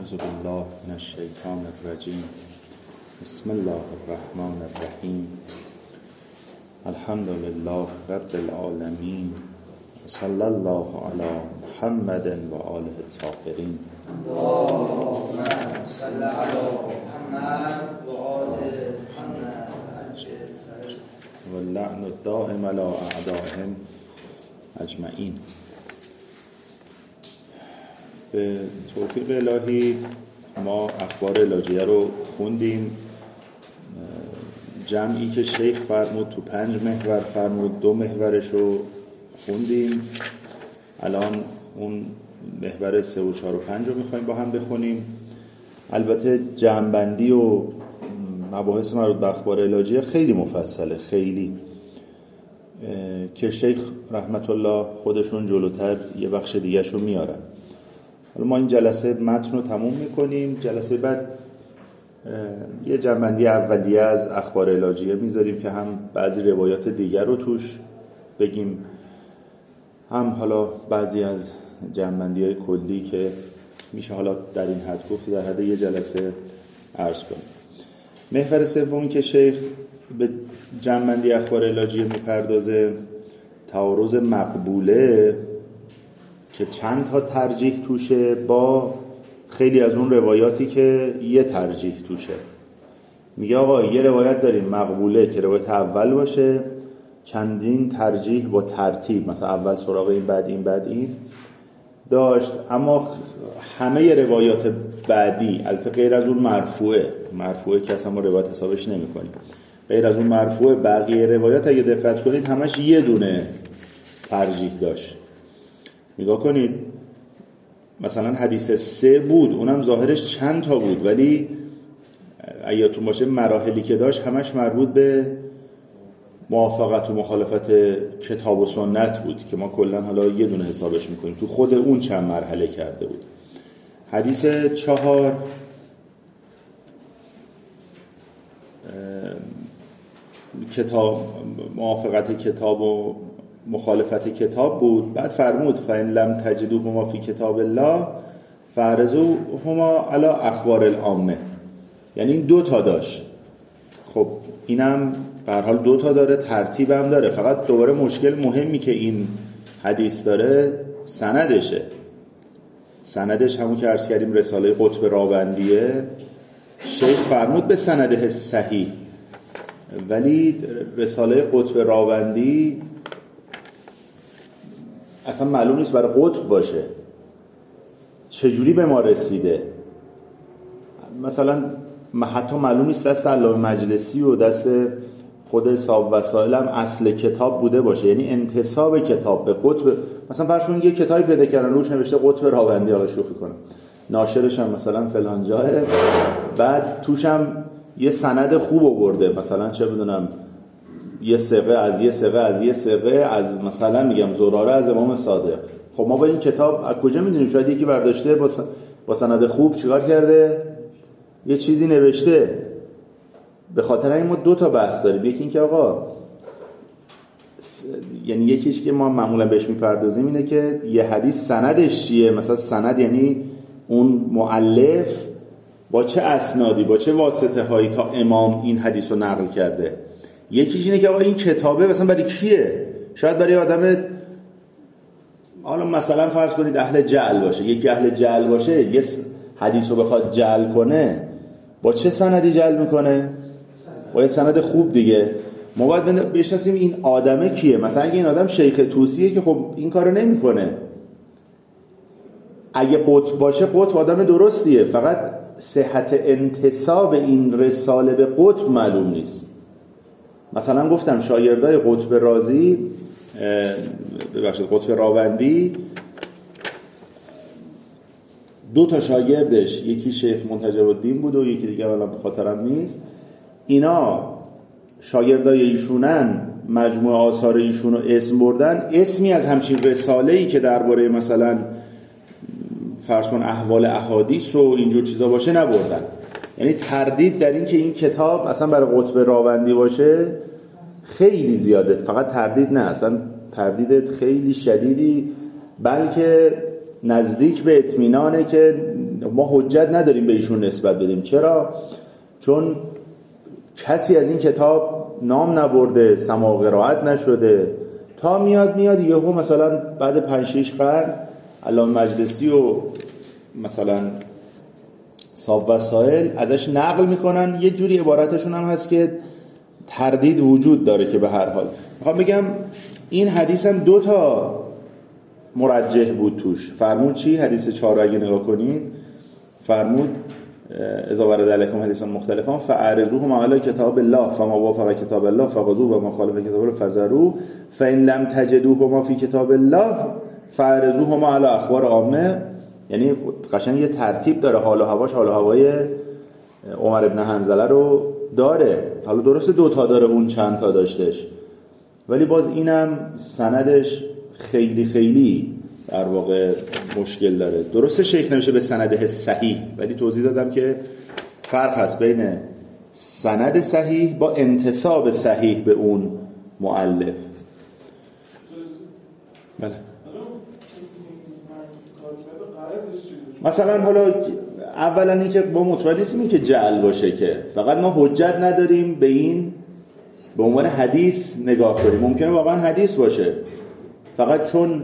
اعوذ بالله من الشیطان الرجیم. بسم الله الرحمن الرحیم. الحمد لله رب العالمین. صلی الله علی محمد و آله الطاهرین. اللهم صل علی محمد و آل محمد و اللعن الدائم علی اعدائهم اجمعین. به توفیق الهی ما اخبار لاجیه رو خوندیم. جمعی که شیخ فرمود تو 5 محور فرمود، 2 محورش رو خوندیم. الان اون محور 3 و 4 و 5 رو میخوایم با هم بخونیم. البته جمع‌بندی و مباحث مربوط به اخبار لاجیه خیلی مفصله، خیلی که شیخ رحمت الله خودشون جلوتر یه بخش دیگه شو میارن. حالا ما این جلسه متن رو تموم میکنیم، جلسه بعد یه جمع‌بندی اولیه از اخبار لاجیه میذاریم که هم بعضی روایات دیگر رو توش بگیم، هم حالا بعضی از جمع‌بندی‌های کلی که میشه حالا در این حد گفت در حد یه جلسه عرض کنیم. محور سومی که شیخ به جمع‌بندی اخبار لاجیه میپردازه تعارض مقبوله که چند تا ترجیح توشه با خیلی از اون روایاتی که یه ترجیح توشه. میگه آقا یه روایت داریم مقبوله که روایت اول باشه، چندین ترجیح با ترتیب، مثلا اول سراغ این بعد این بعد این داشت، اما همه روایات بعدی البته غیر از اون مرفوعه که اصلا ما روایت حسابش نمی کنیم، غیر از اون مرفوعه بقیه روایات اگه دقت کنید همش یه دونه ترجیح داشت. نگاه کنید مثلا حدیث 3 بود، اونم ظاهرش چند تا بود، ولی ایاتون باشه مراحلی که داشت همش مربوط به موافقت و مخالفت کتاب و سنت بود که ما کلا حالا یه دونه حسابش میکنیم، تو خود اون چند مرحله کرده بود. حدیث 4 کتاب، موافقت کتاب و مخالفت کتاب بود. بعد فرمود فإن لم تجدوهما فی کتاب الله فاعرضوهما علی اخبار العامه. یعنی این 2 تا داشت. خب اینم به هر حال 2 تا داره، ترتیبم داره، فقط دوباره مشکل مهمی که این حدیث داره سندشه. سندش همون که عرض کردیم رساله قطب راوندیه. شیخ فرمود به سنده صحیح، ولی رساله قطب راوندی اصلا معلوم نیست برای قطب باشه، چجوری به ما رسیده. مثلا حتی معلوم نیست دست علامه مجلسی و دست خود صاحب وسائل هم اصل کتاب بوده باشه، یعنی انتساب کتاب به قطب. مثلا فرض کنید یه کتابی پیدا کردن روش نوشته قطب راوندی، حالا شوخی کنم، ناشرش هم مثلا فلان جاه، بعد توش هم یه سند خوب آورده، مثلا چه بدونم یه ثقه از یه ثقه از یه ثقه از مثلا میگم زراره از امام صادق. خب ما با این کتاب از کجا میدونیم؟ شاید یکی برداشته با سند خوب چیکار کرده، یه چیزی نوشته. به خاطر این ما 2 تا بحث داریم. یکی این که آقا یعنی یکیش که ما معمولا بهش میپردازیم اینه که یه حدیث سندش چیه، مثلا سند یعنی اون مؤلف با چه اسنادی با چه واسطه هایی تا امام این حدیث رو نقل کرده. یکیش اینه که آقا این کتابه مثلا برای کیه؟ شاید برای آدم، حالا مثلا فرض کنید اهل جعل باشه، یکی اهل جعل باشه یه حدیث رو بخواد جعل کنه، با چه سندی جعل میکنه؟ با یه سند خوب دیگه. ما باید بشناسیم این آدمه کیه. مثلا اگه این آدم شیخ طوسیه که خب این کارو نمیکنه. اگه قطب باشه قطب آدم درستیه، فقط صحت انتساب این رساله به قطب معلوم نیست. مثلا گفتم شاگردای قطب رازی، قطب راوندی، 2 تا شاگردش، یکی شیخ منتجب الدین بود و یکی دیگه الان به خاطرم نیست، اینا شاگردای ایشونن، مجموعه آثار ایشون رو اسم بردن، اسمی از همچین رساله‌ای که درباره مثلا فرض کن احوال احادیث و اینجور چیزا باشه نبردن. یعنی تردید در این که این کتاب اصلا برای قطب راوندی باشه خیلی زیاده. فقط تردید نه، اصلا تردید خیلی شدیدی، بلکه نزدیک به اطمینانه که ما حجت نداریم به ایشون نسبت بدیم. چرا؟ چون کسی از این کتاب نام نبرده، سماع و قرائت نشده، تا میاد یهو مثلا بعد 5-6 قرن علامه مجلسی و مثلا صاحب وسائل ازش نقل میکنن. یه جوری عبارتشون هم هست که تردید وجود داره که به هر حال میخوام بگم این حدیث هم 2 تا مرجح بود توش. فرمود چی؟ حدیث 4 اگه نگاه کنید فرمود اذا ورد علیکم حدیث مختلفان فاعرضوهما علی کتاب الله فما وافق کتاب الله فخذوه و ما خالف کتاب الله فذروه فان لم تجدوهما فی کتاب الله فاعرضوهما علی اخبار عامه. یعنی قشنگ یه ترتیب داره، حال و هواش حال و هوای عمر ابن حنظله رو داره. حالا درسته 2 تا داره، اون چند تا داشتش، ولی باز اینم سندش خیلی خیلی در واقع مشکل داره. درسته شیخ نمیشه به سنده صحیح، ولی توضیح دادم که فرق هست بین سند صحیح با انتساب صحیح به اون مؤلف. بله مثلا حالا اولا این که با مطمئن نیستیم که جعل باشه، که فقط ما حجت نداریم به این به عنوان حدیث نگاه کنیم. ممکنه واقعا حدیث باشه، فقط چون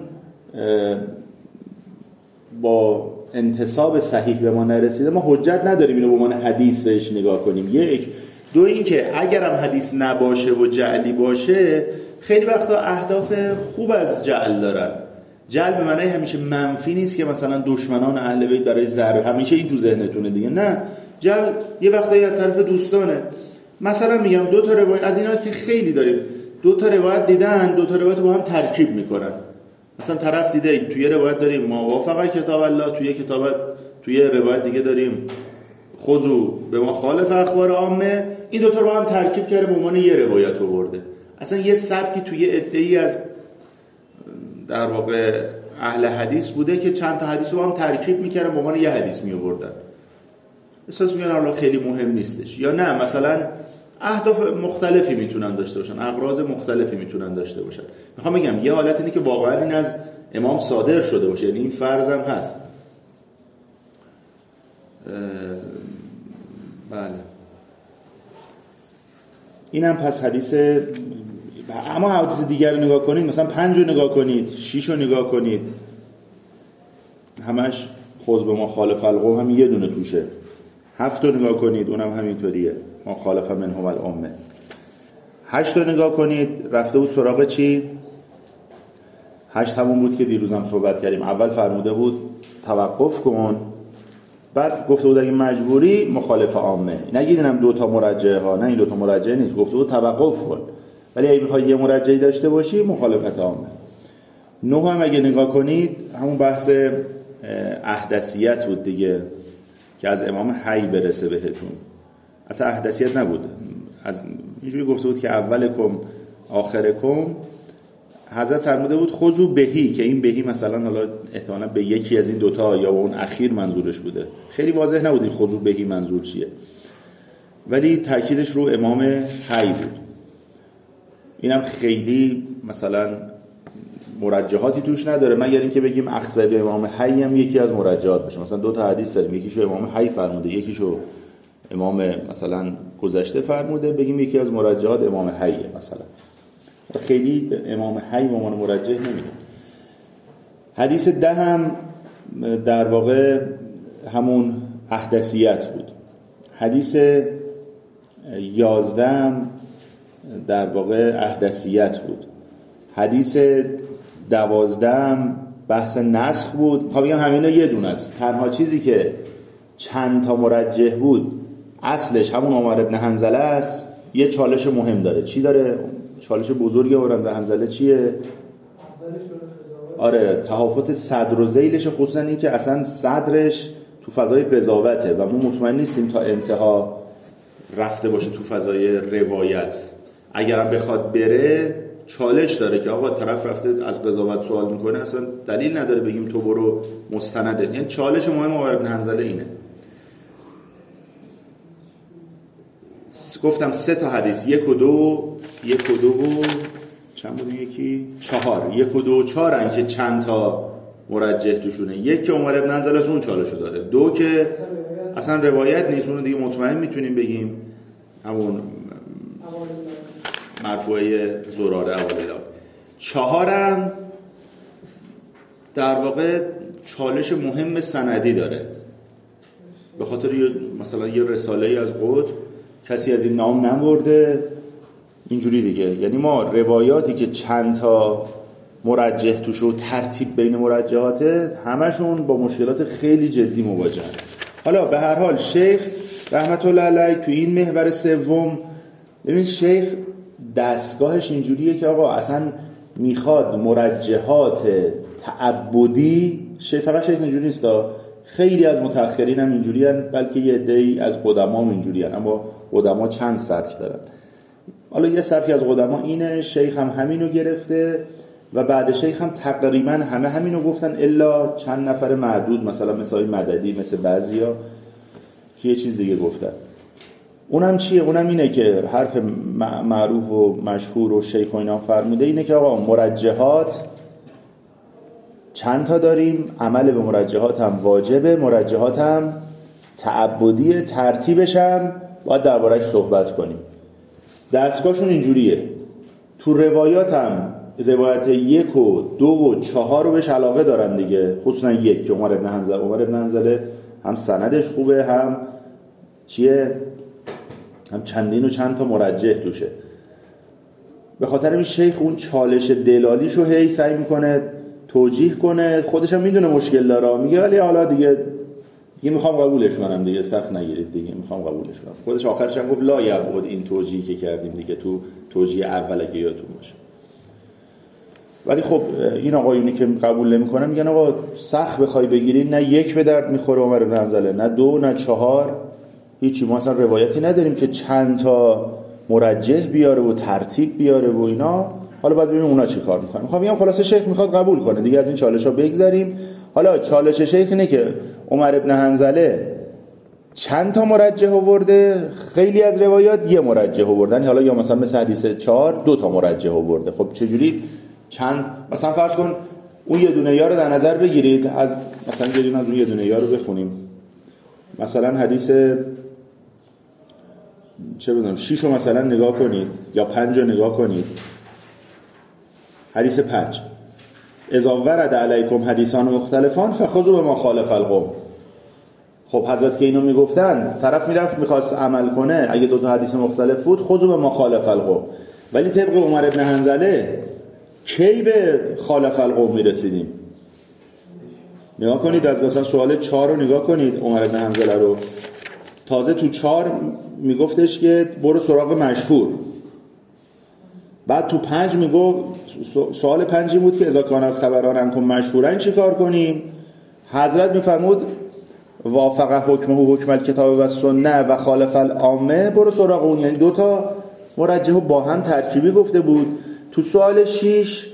با انتساب صحیح به ما نرسیده ما حجت نداریم اینو به عنوان حدیث بهش نگاه کنیم. 1. 2 این که اگرم حدیث نباشه و جعلی باشه خیلی وقتا اهداف خوب از جعل دارن. جعل به معنی همیشه منفی نیست که مثلا دشمنان اهل بیت برای ضرب، همیشه این تو ذهنتونه دیگه. نه، جعل یه وقتایی از طرف دوستانه. مثلا میگم 2 تا روایت از اینا که خیلی داریم، 2 تا روایت دیدن، 2 تا روایت با هم ترکیب میکنن. مثلا طرف دیده توی روایت داریم ما وافق کتاب الله، توی روایت دیگه داریم خذو به ما خالف اخبار عامه. این 2 تا رو با هم ترکیب کرده به عنوان یه روایت آورده. اصلا یه سبکی توی عده‌ای از در واقع اهل حدیث بوده که چند تا حدیث رو با هم ترکیب میکردن به عنوان یه حدیث میآوردن. احساس میکنن حالا خیلی مهم نیستش. یا نه، مثلا اهداف مختلفی میتونن داشته باشن، اغراض مختلفی میتونن داشته باشن. میخوام بگم یه حالت اینه که واقعا این از امام صادر شده باشه، یعنی این فرضم هست. بله اینم پس حدیث. اما حدیث دیگر رو نگاه کنید، مثلا 5 رو نگاه کنید، 6 رو نگاه کنید، همش خذ به ما خالف القوم هم یه دونه توشه. 7 رو نگاه کنید، اونم همینطوریه، ما خالف منهم الامه. 8 رو نگاه کنید، رفته بود سراغ چی؟ 8 همون بود که دیروز هم صحبت کردیم. اول فرموده بود توقف کن، بعد گفته بود اگه مجبوری مخالف عامه. نگیدین هم 2 تا مرجعه ها، نه این 2 تا مرجعه نیست، گفته بود توقف کن، ولی اگه بخوای یه مرجعی داشته باشی مخالفت عامه. 9 هم اگه نگاه کنید همون بحث احدثیت بود دیگه، که از امام حی برسه بهتون. حتی احدثیت نبود، از اینجوری گفته بود که اولکم آخرکم. حضرت فرموده بود خذو بهی، که این بهی مثلا حالا احتمالاً به یکی از این 2 تا یا به اون اخیر منظورش بوده. خیلی واضح نبود این خذو بهی منظور چیه، ولی تاکیدش رو امام حی بود. اینم خیلی مثلا مرجحاتی توش نداره، مگر اینکه بگیم اخذ به امام حی هم یکی از مرجحات باشه. مثلا 2 تا حدیث داریم، یکیشو امام حی فرموده، یکیشو امام مثلا گذشته فرموده، بگیم یکی از مرجحات امام حیه مثلا. خیلی امام حی به عنوان مرجح نمیدونم. حدیث 10 هم در واقع همون احدثیت بود. حدیث 11 هم در واقع احدثیت بود. حدیث 12 هم بحث نسخ بود. خب بگم همینا یه دونه است. تنها چیزی که چند تا مرجح بود اصلش همون عمر ابن حنظله است. یه چالش مهم داره. چی داره؟ چالش بزرگی عمر ابن حنظله چیه؟ آره، تهافت صدر و ذیلش، خصوصا این که اصلا صدرش تو فضای قضاوته و ما مطمئن نیستیم تا انتها رفته باشه تو فضای روایت. اگرم بخواد بره چالش داره که آقا طرف رفته از قضاوت سوال میکنه، اصلا دلیل نداره بگیم تو برو مستنده. یعنی چالش مهم عمر ابن حنظله اینه. گفتم 3 تا حدیث، 1 و 2 چند بود؟ یکی 4، 1 و 2 و 4 که چند تا مرجح توشونه. یک که عمر ابن حنظله اون چالشو داره، دو که اصلا روایت نیست، اونو دیگه مطمئن میتونیم بگیم همون مرفوعه زراره اولیلا. چهارم در واقع چالش مهم سندی داره، به خاطر مثلا یه رساله از قطب کسی از این نام نبرده اینجوری دیگه. یعنی ما روایاتی که چند تا مرجح توش و ترتیب بین مرجحاته همشون با مشکلات خیلی جدی مواجهن. حالا به هر حال شیخ رحمت الله علیه تو این محور سوم، ببین شیخ دستگاهش اینجوریه که آقا اصلا میخواد مرجحات تعبدی، فقط شیخ اینجوری نیست، خیلی از متأخرین هم اینجوری هن، بلکه یه عده‌ای از قدما هم اینجوری هن، اما قدما چند سبک دارن. حالا یه سبکی از قدما اینه، شیخ هم همینو گرفته و بعد شیخ هم تقریبا همینو گفتن الا چند نفر معدود، مثلا مثل مددی، مثل بعضیا که یه چیز دیگه گفتن. اونم چیه؟ اونم اینه که حرف معروف و مشهور و شیخ و اینا فرموده اینه که آقا مرجحات چند تا داریم، عمل به مرجحات هم واجبه، مرجحات هم تعبدیه، ترتیبش هم باید درباره‌اش صحبت کنیم. دستگاهشون اینجوریه. تو روایات هم روایت 1 و 2 و 4 رو بهش علاقه دارن دیگه، خصوصا 1 که عمر ابن حنظله هم سندش خوبه، هم چیه، هم چندین و چند تا مرجح توشه. به خاطر این شیخ اون چالش دلالیشو هی سعی میکنه توجیه کنه، خودش هم میدونه مشکل داره، میگه ولی حالا دیگه میخوام قبولش کنم دیگه، سخت نگیرید دیگه، میخوام قبولش کنم. خودش آخرش هم گفت لا یبعد، این توجیهی که کردیم دیگه تو توجیه اول که یادتون باشه. ولی خب این آقایونی که قبول نمیکنن میگن آقا سخت بخوای بگیری، نه 1 به درد میخوره عمر بن حنظله، نه 2 نه 4، هیچی. ما اصلا روایتی نداریم که چند تا مرجح بیاره و ترتیب بیاره و اینا. حالا باید ببینیم اونا چی کار میکنن. میخوام بگم خلاصه شیخ میخواد قبول کنه دیگه، از این چالش‌ها بگذریم. حالا چالش شیخ اینه که عمر بن حنظله چند تا مرجح آورده، خیلی از روایات یه مرجح آوردن، حالا یا مثلا مثل حدیث 4 2 تا مرجح آورده. خب چجوری چند، مثلا فرض کن اون یه دونه یا رو در نظر بگیرید، از مثلا بریم از اون یه دونه یا رو بخونیم، مثلا حدیث چه بدونم 6 رو مثلا نگاه کنید یا 5 رو نگاه کنید. حدیث 5 اذا ورد علیکم حدیثان مختلفان فخذوا بما خالف القوم. خب حضرت که اینو میگفتن، طرف میرفت میخواست عمل کنه، اگه 2 تا حدیث مختلف بود خذوا بما خالف القوم. ولی طبق عمر ابن حنظله کی به خالف القوم میرسیدیم؟ نگاه کنید از مثلا سوال 4 رو نگاه کنید، عمر ابن حنظله رو تازه تو 4 میگفتش که برو سراغ مشهور. بعد تو 5 میگفت، سوال 5 بود که اذا کان الخبران عنکم مشهورن چی کار کنیم؟ حضرت میفرمود وافق حکمه حکم الکتاب و سنه و خالف العامه، برو سراغ اون. یعنی 2 تا مرجح با هم ترکیبی گفته بود. تو سوال 6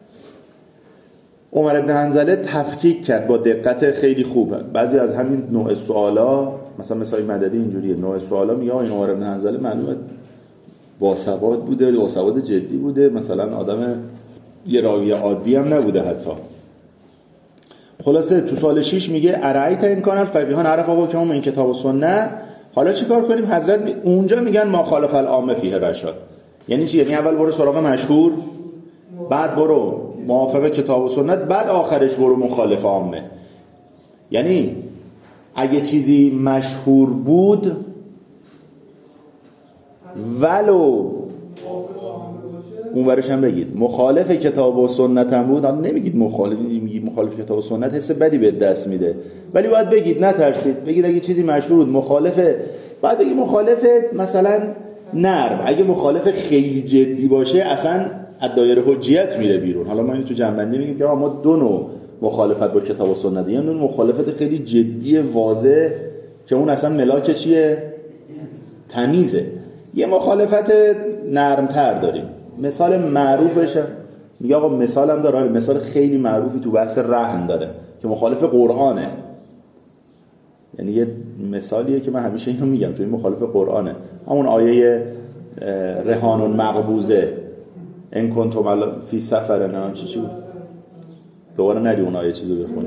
عمر ابن حنظله تفکیک کرد با دقت خیلی خوبه. بعضی از همین نوع سوالا، مثلا مددی اینجوریه، نوع سوالا میگه این عمر ابن حنظله معلومه باسواد بوده، باسواد جدی بوده، مثلا آدم یه راوی عادی هم نبوده حتی. خلاصه تو سوال 6 میگه ارایت این کانال فقیهان عرف حکم این کتاب و سنت، حالا چی کار کنیم؟ حضرت اونجا میگن ما خالف العامه فیه رشاد. یعنی چی؟ یعنی اول برو سراغ مشهور، بعد برو موافق کتاب و سنت، بعد آخرش برو مخالف عامه. یعنی اگه چیزی مشهور بود ولو اون ورش هم بگید مخالف کتاب و سنت هم بود، نمیگید مخالف، میگید مخالف کتاب و سنت، حس بدی به دست میده، ولی باید بگید، نترسید بگید اگه چیزی مشهور بود مخالفه، بعد بگید مخالف مثلا نرم. اگه مخالف خیلی جدی باشه اصلا از دایره حجیت میره بیرون. حالا ما اینو تو جنبندی میگیم که ما 2 نوع مخالفت با کتاب و سنت، یعنی اون مخالفت خیلی جدی واضح که اون اصلا ملاک چیه؟ تمیزه. یه مخالفت نرمتر داریم. مثال معروفش میگه آقا، مثال هم داره، مثال خیلی معروفی تو بحث رهن داره که مخالف قرآنه. یعنی یه مثالیه که من همیشه اینو میگم، چون این مخالف قرآنه. همون آیه رهان مقبوزه ان کنتم فی سفر، نه چی بود؟ دوباره نری اون آیه چیزو بخونی.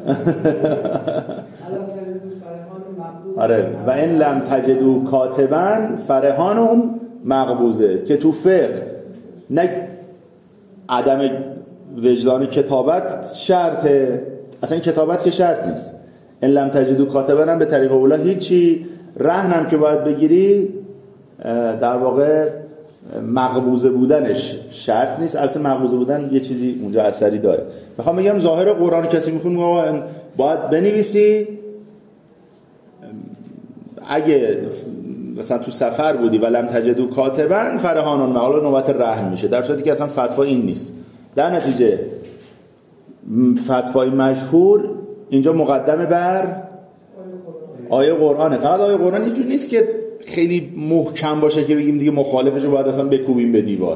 آره و این لم تجدوا کاتبا فرهان مقبوضه که تو فقه نه عدم وجدان کتابت شرطه، اصلا کتابت که شرط نیست. این لم تجدوا کاتبا هم به طریق اولا هیچی، رهنم که باید بگیری در واقع مقبوضه بودنش شرط نیست. البته مقبوضه بودن یه چیزی اونجا اثری داره. میخوام بگم ظاهر قرآن کسی میخونه باید بنویسی، اگه مثلا تو سفر بودی و لم تجدوا کاتبا فرهانون، حالا نوبت رهن میشه، در صورتی که اصلا فتوا این نیست. در نتیجه فتوای مشهور اینجا مقدمه بر آیه قرآنه. فقط آیه قرآن اینجور نیست که خیلی محکم باشه که بگیم دیگه مخالفشو باید اصلا بکوبیم به دیوار.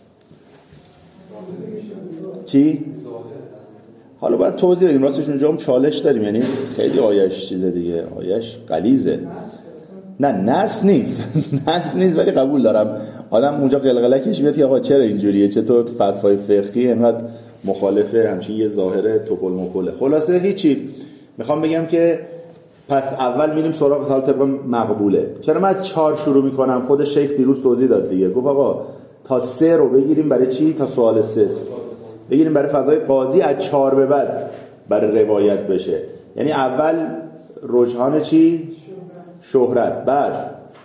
چی؟ حالا باید توضیح بدیم. راستش اونجا هم چالش داریم، یعنی خیلی آیه‌اش چیزه دیگه، آیه‌اش غلیظه. نه نص نیست نص نیست، ولی قبول دارم آدم اونجا قلقلکش بیاد که آقا چرا اینجوریه، چطور فتوای فقهی اینقدر مخالفه، همچین یه ظاهره توپل مپله. خلاصه هیچی، میخوام بگم که پس اول میریم سراغ طبق مقبوله. چرا من از 4 شروع میکنم؟ خود شیخ دیروز توضیح داد دیگه، گفت آقا تا 3 رو بگیریم برای چی؟ تا سوال 3 بگیریم برای فضای قاضی، از 4 به بعد برای روایت بشه. یعنی اول رجحان چی؟ شهرت، بعد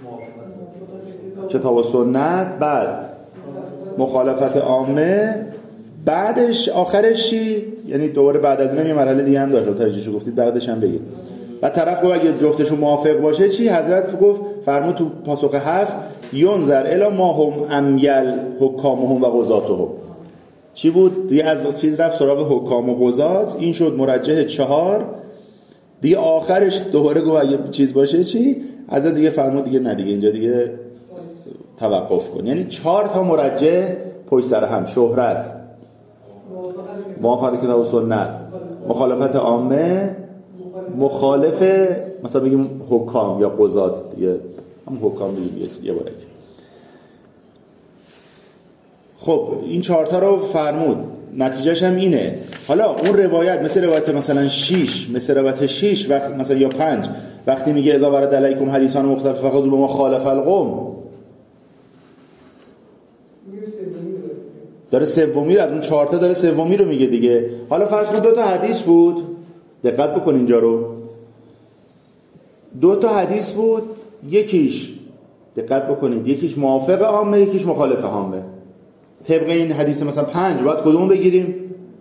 کتاب و سنت، بعد مخالفت عامه، بعدش آخرش چی؟ یعنی دوباره بعد از این یه مرحله دیگه هم داشت، ترجیحشو گفتید بعدش هم بگید. بعد طرف گفت اگه جفتشون موافق باشه چی؟ حضرت گفت فرمود تو پاسخ 7 ینظر الی ما هم امیل حکامهم و قضاتهم. چی بود؟ دیگه از چیز رفت سراغ حکام و قضات، این شد مرجح 4. دیگه آخرش دوباره گفت اگه چیز باشه چی؟ حضرت دیگه فرمود دیگه نه دیگه اینجا دیگه توقف کن. یعنی 4 تا مرجح پشت سر هم: شهرت، موافقت کتاب و سنت، مخالفت عامه، مخالف مثلا بگیم حکام یا قضات، دیگه هم حکام بگیم یه بارک. خب این 4 تا رو فرمود، نتیجهش هم اینه. حالا اون روایت مثل روایت مثلا 6، مثل روایت 6 وقت مثلا یا 5 وقتی میگه اذا ورد علیکم حدیثان مختلف فخذوا بما خالف القوم، داره سومی رو از اون 4 تا داره سومی رو میگه دیگه. حالا فرض کن 2 تا حدیث بود، دقت بکن اینجا رو، 2 تا حدیث بود، یکیش دقت بکنید یکیش موافق عامه، یکیش مخالف عامه. طبق این حدیث مثلا 5 باید کدوم بگیریم؟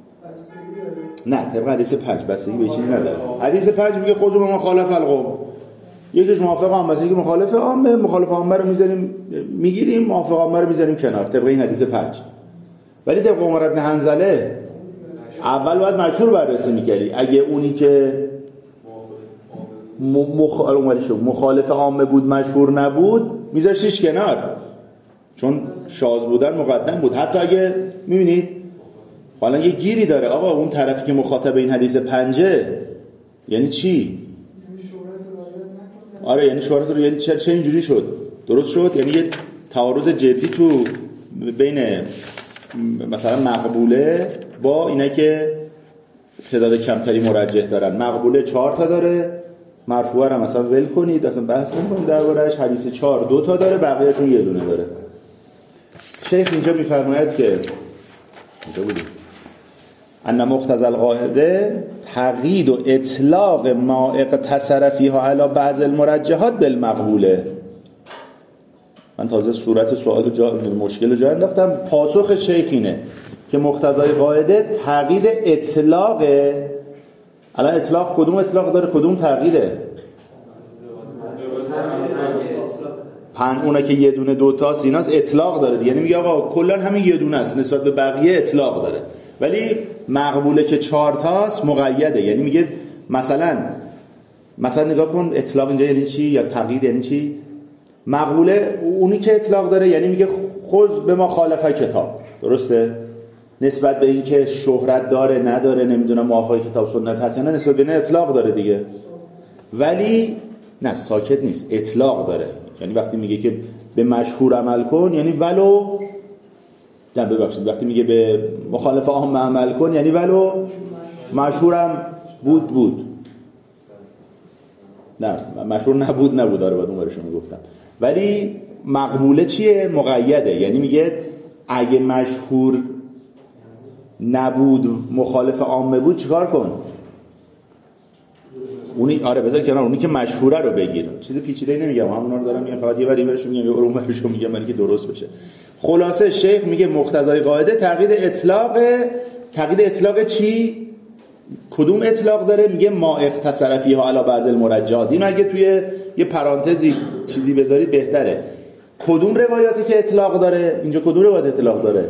نه طبق حدیث 5 بستگی به چیزی نداره. حدیث 5 میگه خذوا بما خالف القوم، یکیش موافق عامه، یکی مخالف عامه. مخالف عامه رو میگیریم، موافق عامه رو میذاریم کنار طبق این حدیث 5. ولی طبق عمر بن حنظله اول باید مشهور بررسی میکردی. اگه اونی که مخالف عامه بود مشهور نبود میذاشتیش کنار، چون شاذ بودن مقدم بود. حتی اگه میبینید حالا یه گیری داره آقا اون طرفی که مخاطب این حدیث 5 یعنی چی؟ آره یعنی شهرت رو، یعنی چه اینجوری شد؟ درست شد؟ یعنی یه تعارض جدی تو بین مثلا مقبوله با اینا که تعداد کمتری مرجح دارن. مقبوله 4 تا داره، مرفوعه رو مثلا ول کنید اصلا بحث نمی‌کنیم دربارش. حدیث 4 2 تا داره، بقیه‌شون یه دونه داره. شیخ اینجا می‌فرماید که اینجا بودیم ان مقتضی القاعده تقیید و اطلاق ما اقتصر فیها علی بعض المرجحات بالمقبوله. من تازه صورت سوال مشکل رو جا انداختم. پاسخ شیخ اینه که مقتضای قاعده تقیید اطلاقه. الان اطلاق کدوم اطلاق داره، کدوم تقییده؟ اونا که یه دونه 2 تا ایناست اطلاق داره دیگه. یعنی میگه آقا کلا همین یه دونه است، نسبت به بقیه اطلاق داره. ولی مقبوله که 4 تاست مقیده. یعنی میگه مثلا نگاه کن اطلاق اینجا یعنی چی یا تقیید یعنی چی. مقبوله اونی که اطلاق داره یعنی میگه خذ به ما خالف کتاب، درسته؟ نسبت به این که شهرت داره نداره نمیدونم موافق کتاب سنت هست یا نه، نسبت به این اطلاق داره دیگه. ولی نه ساکت نیست، اطلاق داره. یعنی وقتی میگه که به مشهور عمل کن یعنی ولو نه ببخشید وقتی میگه به مخالف عام عمل کن یعنی ولو مشهورم بود نه مشهور نبود داره بعد اون برشون میگفتم. ولی مقبوله چیه؟ مقیده، یعنی میگه اگه مشهور نبود مخالف عامه بود چیکار کن؟ اونی آره بذار کنار، اونی که مشهوره رو بگیر. چیز پیچیده‌ای نمیگم، همونا رو دارم میگم، فقط یه بار این برشون میگم یه اون برشون میگم برای که درست بشه. خلاصه شیخ میگه مقتضای قاعده تقیید اطلاق چی؟ کدوم اطلاق داره؟ میگه ما اختصر فیها علی بعض المرجحات. این اگه توی یه پرانتزی چیزی بذارید بهتره. کدوم روایاتی که اطلاق داره؟ اینجا کدوم روایت اطلاق داره؟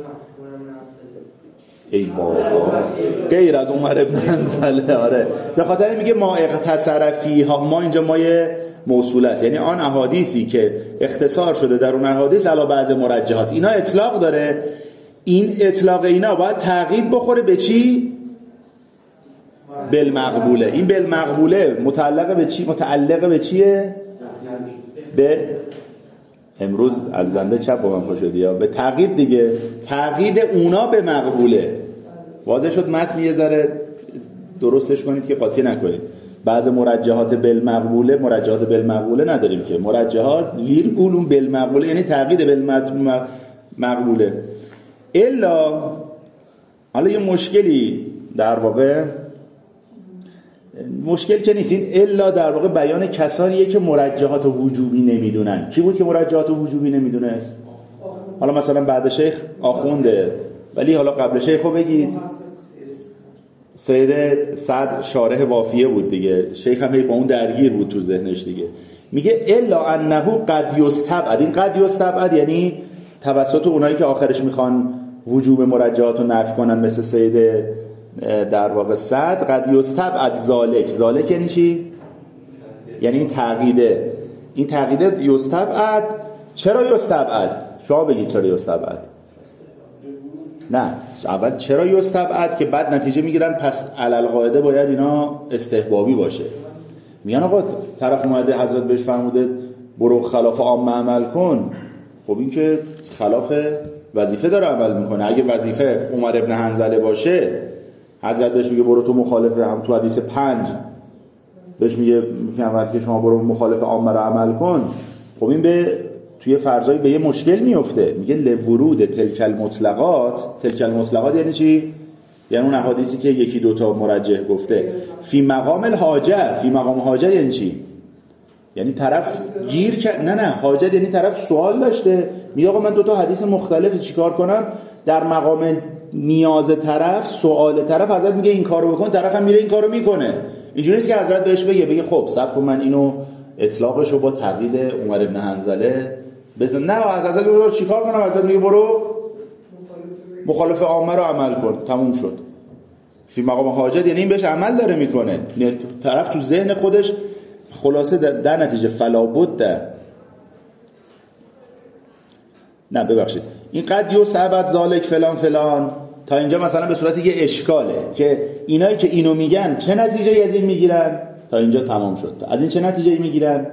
ای بابا غیر از عمر ابن حنظله. آره به خاطر میگه ما اختصر فیها، ما اینجا مایه موصوله است، یعنی آن احادیثی که اختصار شده در اون احادیث علی بعض مرجحات، اینا اطلاق داره. این اطلاق اینا باید تقیید بخوره به چی؟ بالمقبوله. این بالمقبوله متعلق به چی؟ متعلق به چیه؟ به امروز از زنده چپ با من خوشدی یا به تقیید دیگه، تقیید اونا به مقبوله. واضح شد متن یه ذره درستش کنید که قاطی نکنید. بعض مرجحات بالمقبوله، مرجحات بالمقبوله نداریم که، مرجحات ویرگول اون بالمقبوله یعنی تقیید بالمقبوله. الا حالا یه مشکلی در واقع، مشکل که نیست، این الا در واقع بیان کسانیه که مرجحات وجوبی نمیدونن. کی بود که مرجحات وجوبی نمیدونست؟ حالا مثلا بعد شیخ آخونده، ولی حالا قبل شیخو بگید سید سعد شارح وافیه بود دیگه، شیخ هم با اون درگیر بود تو ذهنش دیگه. میگه الا انه قد یستبعد. این قد یستبعد یعنی توسط اونایی که آخرش میخوان وجوب مرجحات رو نفی کنن مثل سید در واقع صد، قد یستبعد ذالک یعنی چی؟ یعنی این تقییده، این تقییده یستبعد. چرا یستبعد؟ شما بگید چرا یستبعد؟ نه اول چرا یستبعد که بعد نتیجه میگیرن پس علل قاعده باید اینا استحبابی باشه. میگن آقا طرف اومده حضرت بهش فرموده برو خلاف عام عمل کن، خب این که خلاف وظیفه داره عمل میکنه. اگه وظیفه عمر ابن حنظله باشه حضرت بهش میگه برو تو مخالف، هم تو حدیث 5 بهش میگه که شما برو مخالف عامه رو عمل کن، خب این به توی فرضایی به یه مشکل میفته. میگه لورود تلک المطلقات یعنی چی؟ یعنی اون احادیثی که یکی دوتا مرجح گفته. فی مقام الحاجه، فی مقام حاجه یعنی چی؟ یعنی طرف گیر کرد، نه حاجت یعنی طرف سوال داشته، میگه آقا من دوتا حدیث مختلف چیکار کنم؟ در مقام نیاز طرف، سوال طرف، حضرت میگه این کارو بکن، طرف هم میره این کارو میکنه. اینجوری نیست که حضرت بهش بگه خب صبر کن من اینو اطلاقشو با تقیید عمر ابن حنظله بزن. نه حضرت میگه چیکار کنم؟ حضرت میگه برو مخالف عامه رو عمل کن، تموم شد. فی مقام حاجت یعنی این بهش عمل داره میکنه، طرف تو ذهن خودش. خلاصه در نتیجه فلا بد، نه ببخشید این قد یستبعد ذالک فلان فلان تا اینجا مثلا به صورت یه اشکاله که اینایی که اینو میگن چه نتیجه‌ای از این میگیرن؟ تا اینجا تمام شد. از این چه نتیجه‌ای میگیرن؟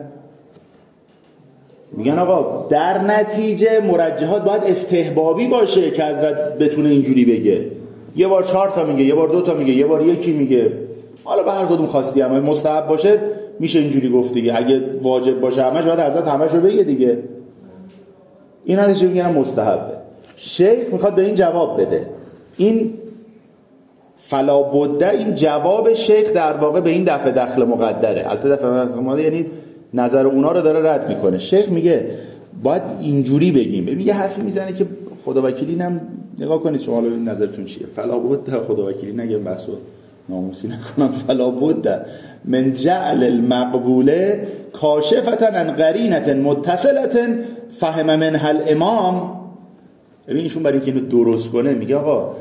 میگن آقا در نتیجه مرجحات باید استحبابی باشه که حضرت بتونه اینجوری بگه. یه بار 4 تا میگه، یه بار 2 تا میگه، یه بار یکی میگه. حالا به هر کدوم خواستی، اما مستحب باشه میشه اینجوری گفت دیگه. اگه واجب باشه همش باید حضرت همش رو بگه دیگه. این نتیجه میگن مستحبه. شیخ میخواد به این جواب بده. این فلا بده، این جواب شیخ در واقع به این دفع دخل مقدره. البته دفع دخل مقدره یعنی نظر اونا رو داره رد میکنه. شیخ میگه باید اینجوری بگیم. یه حرفی میزنه که خداوکیلی نم نگاه کنید شما ببینید نظرتون چیه. فلا بده خداوکیلی نگیم، بحثو ناموسی نکنم. فلا بد من جعل المقبوله کاشفة عن قرینة متصلة فهم منها الامام. ببین ایشون برای اینکه اینو درست کنه میگه آقا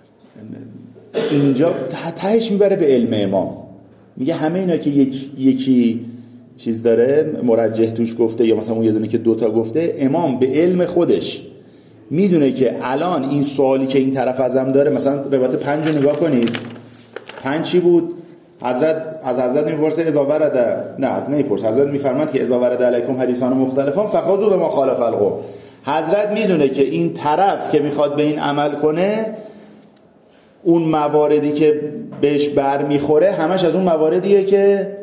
اینجا تهش میبره به علم امام. میگه همه اینا که یکی چیز داره مرجح توش گفته یا مثلا اون یه دونه که 2 تا گفته، امام به علم خودش میدونه که الان این سوالی که این طرف ازم داره، مثلا روایت 5 رو نگاه کنید. 5 چی بود؟ حضرت میپرسه اذا ورد، نه از نمیپرسه، حضرت میفرماد که اذا ورد علیکم حدیثان مختلفان فخذوا بما خالف القوم. حضرت میدونه که این طرف که میخواد به این عمل کنه اون مواردی که بهش بر میخوره همش از اون مواردیه که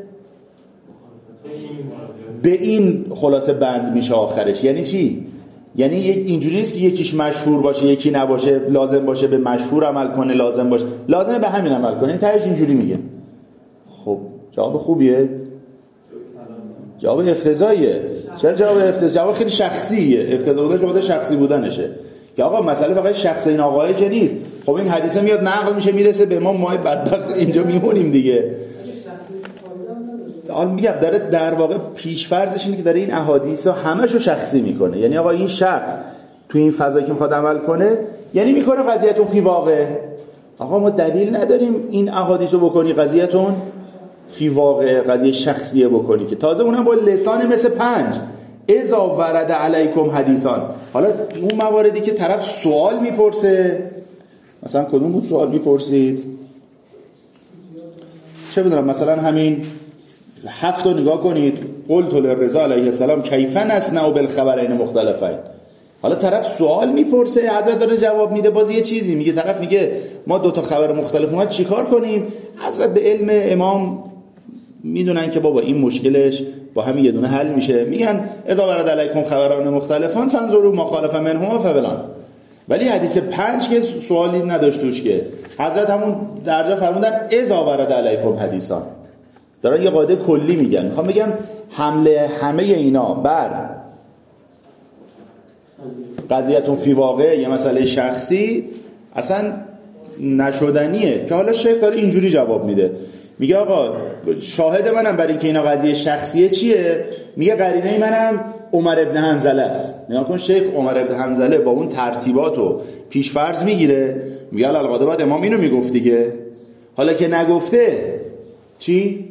به این خلاصه بند میشه آخرش. یعنی چی؟ یعنی اینجوری نیست که یکیش مشهور باشه یکی نباشه، لازم باشه به مشهور عمل کنه، لازمه به همین عمل کنه. این تهش اینجوری میگه. خب جواب خوبیه؟ جواب افتضاحیه. چرا جواب افتضاحیه؟ جواب خیلی شخصیه. افتضاحیه جواب شخصی بودنشه که آقا مسئله فقط شخص این آقای که نیست. خب این حدیثه میاد نقل میشه میرسه به ما بدبخت اینجا میمونیم دیگه. حالا میگم داره در واقع پیش‌فرضش اینه که داره این احادیث رو همشو شخصی میکنه. یعنی آقا این شخص تو این فضایی که میخواد عمل کنه یعنی میکنه قضیهتون فی واقع. آقا ما دلیل نداریم این احادیث رو بکنی قضیهتون فی واقع، قضیه شخصیه بکنی که تازه اونم با لسان مثل 5 اذا ورد علیکم حدیثان. حالا اون مواردی که طرف سوال میپرسه، مثلا کدوم بود سوال میپرسید؟ چه بدونم مثلا همین 7 رو نگاه کنید. قلت للرضا علیه السلام کیف نصنع بالخبرین مختلفین. حالا طرف سوال میپرسه، حضرت داره جواب میده، باز یه چیزی میگه. طرف میگه ما 2 تا خبر مختلف اومد چیکار کنیم؟ حضرت به علم امام میدونن که بابا این مشکلش با همین یه دونه حل میشه. میگن اذا ورد علیکم خبران مختلفان فانظروا ما خالف منهما فبلان. ولی حدیث 5 که سوالی نداشت توش که حضرت همون درجا فرمودن اذا ورد علیکم حدیثان. دارن یه قاعده کلی میگن. میخوام بگم حمله همه اینا بر قضیهتون فی واقع یه مسئله شخصی اصلا نشدنیه. که حالا شیخ داره اینجوری جواب میده، میگه آقا شاهد منم برای اینکه اینا قضیه شخصیه چیه؟ میگه قرینه منم عمر ابن حنظله است. نگاه کن شیخ عمر ابن حنظله با اون ترتیباتو پیش فرض میگیره، میگه القاعده بعد امام اینو میگفت دیگه. حالا که نگفته چی؟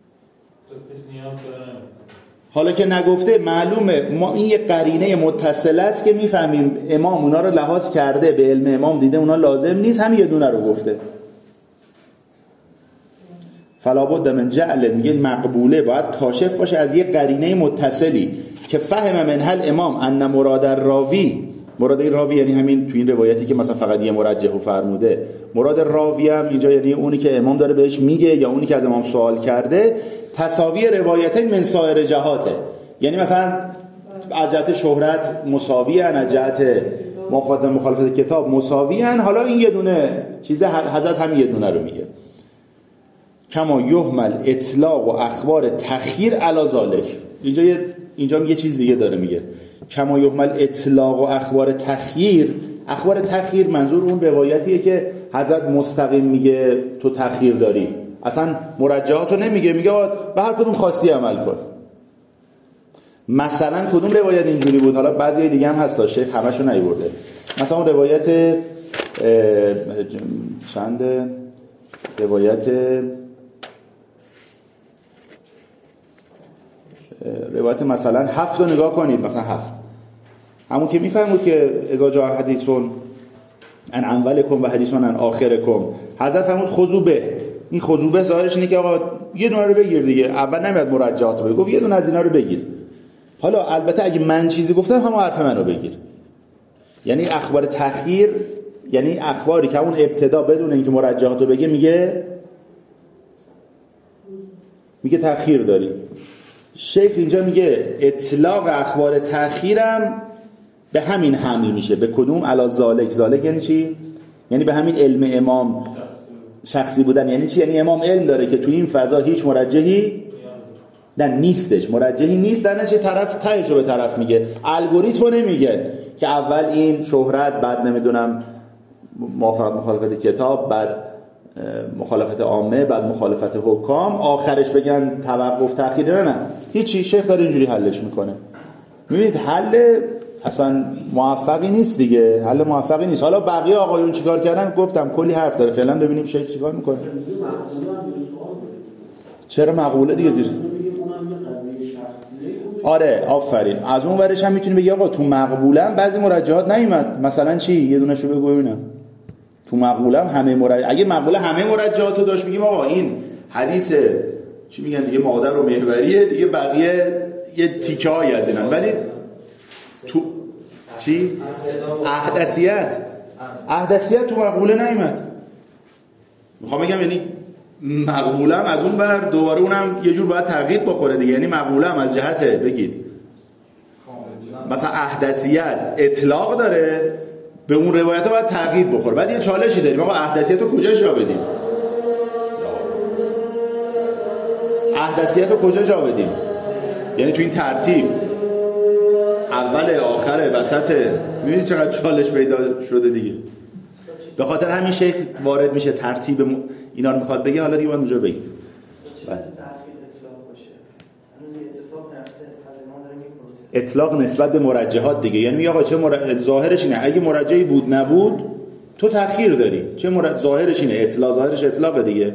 حالا که نگفته معلومه ما این یه قرینه متصله است که میفهمیم امام اونا رو لحاظ کرده، به علم امام دیده اونا لازم نیست، همین یه دونه رو گفته. فلا بد من جعل، میگه مقبوله باید کاشف باشه از یه قرینه متصلی که فهم من هل امام ان مراد الراوی، مراد این راوی یعنی همین تو این روایتی که مثلا فقط یه مرجح فرموده، مراد راوی هم اینجا یعنی اونی که امام داره بهش میگه یا اونی که از امام سوال کرده، تساوی روایتین من سایر جهاته. یعنی مثلا از جهت شهرت مساوی ان، از جهت مخالفت کتاب مساوی ان. حالا این یه دونه چیز حضرت هم یه دونه رو میگه. کما یحمل اطلاق و اخبار تخییر علی ذالک. اینجا یه چیز دیگه داره میگه. کما یحمل اطلاق و اخبار تخییر. اخبار تخییر منظور اون روایتیه که حضرت مستقیم میگه تو تخییر داری، اصلا مرجحاتو نمیگه، میگه به هر کدوم خواستی عمل کن. مثلا کدوم روایت اینجوری بود؟ حالا بعضی دیگه هم هست شیخ همشو نیورده. مثلا اون روایت روایت مثلا 7 رو نگاه کنید. مثلا 7 همون که میفهمید که اذا جاء حدیثون ان اولکم و حدیثون ان آخرکم، حضرت فرمود خذوبه. این خذوبه ظاهرش اینه که آقا یه دونه رو بگیر دیگه، اول نمیاد مرجحات رو بگو، یه دونه از اینا رو بگیر. حالا البته اگه من چیزی گفتم همون حرف منو بگیر. یعنی اخبار تخییر یعنی اخباری که اون ابتدا بدون اینکه مرجحات رو بگه میگه تخییر داری. شیخ اینجا میگه اطلاق اخبار تأخیرم به همین حمل میشه. به کدوم؟ علی ذالک. ذالک یعنی چی؟ یعنی به همین علم امام شخصی بودن. یعنی چی؟ یعنی امام علم داره که تو این فضا هیچ مرجحی نیستش، مرجحی نیست، در نتیجه طرف تهش رو به طرف میگه. الگوریتم نمیگه که اول این شهرت، بعد نمیدونم مخالفت کتاب، بعد مخالفت عامه، بعد مخالفت حکام، آخرش بگن توقف تأخیر. نه هیچی. شیخ داره اینجوری حلش میکنه. میبینید حل اصلا موفقی نیست دیگه، حل موفقی نیست. حالا بقیه آقایون چیکار کردن گفتم کلی حرف داره. فعلا ببینیم شیخ چیکار میکنه. چرا مقوله دیگه زیر؟ آره آفرین. از اون ورش هم میتونی بگی آقا تو مقبولم بعضی مرجحات نیومد. مثلا چی؟ یه دونهشو بگو ببینم. تو مقبولم اگه مقبوله همه مرجحاتو داشت میگیم آقا این حدیث چی میگن دیگه مادر و محوریه دیگه، بقیه یه تیکه های از اینن. ولی تو چی؟ احدثیت تو مقبوله نیامد. میخوام بگم یعنی مقبولم از اون بر دوباره اونم یه جور باید تغییر بخوره دیگه. یعنی مقبولم از جهت بگید مثلا احدثیت اطلاق داره، به اون روایت باید تغییر بخوره. بعد یه چالشی داریم آقا احدثیت رو کجا جا بدیم؟ احدثیت رو کجا جا بدیم؟ یعنی تو این ترتیب اول آخره وسطه. میبینید چقدر چالش پیدا شده دیگه. به خاطر همین شیخ وارد میشه ترتیب اینا رو میخواد بگه. حالا دیگه باید اونجا بگیم اطلاق نسبت به مرجحات دیگه. یعنی آقا چه ظاهرش اینه اگه مرجحی بود نبود تو تأخیر داری. چه ظاهرش اینه اطلاق، ظاهرش اطلاق دیگه.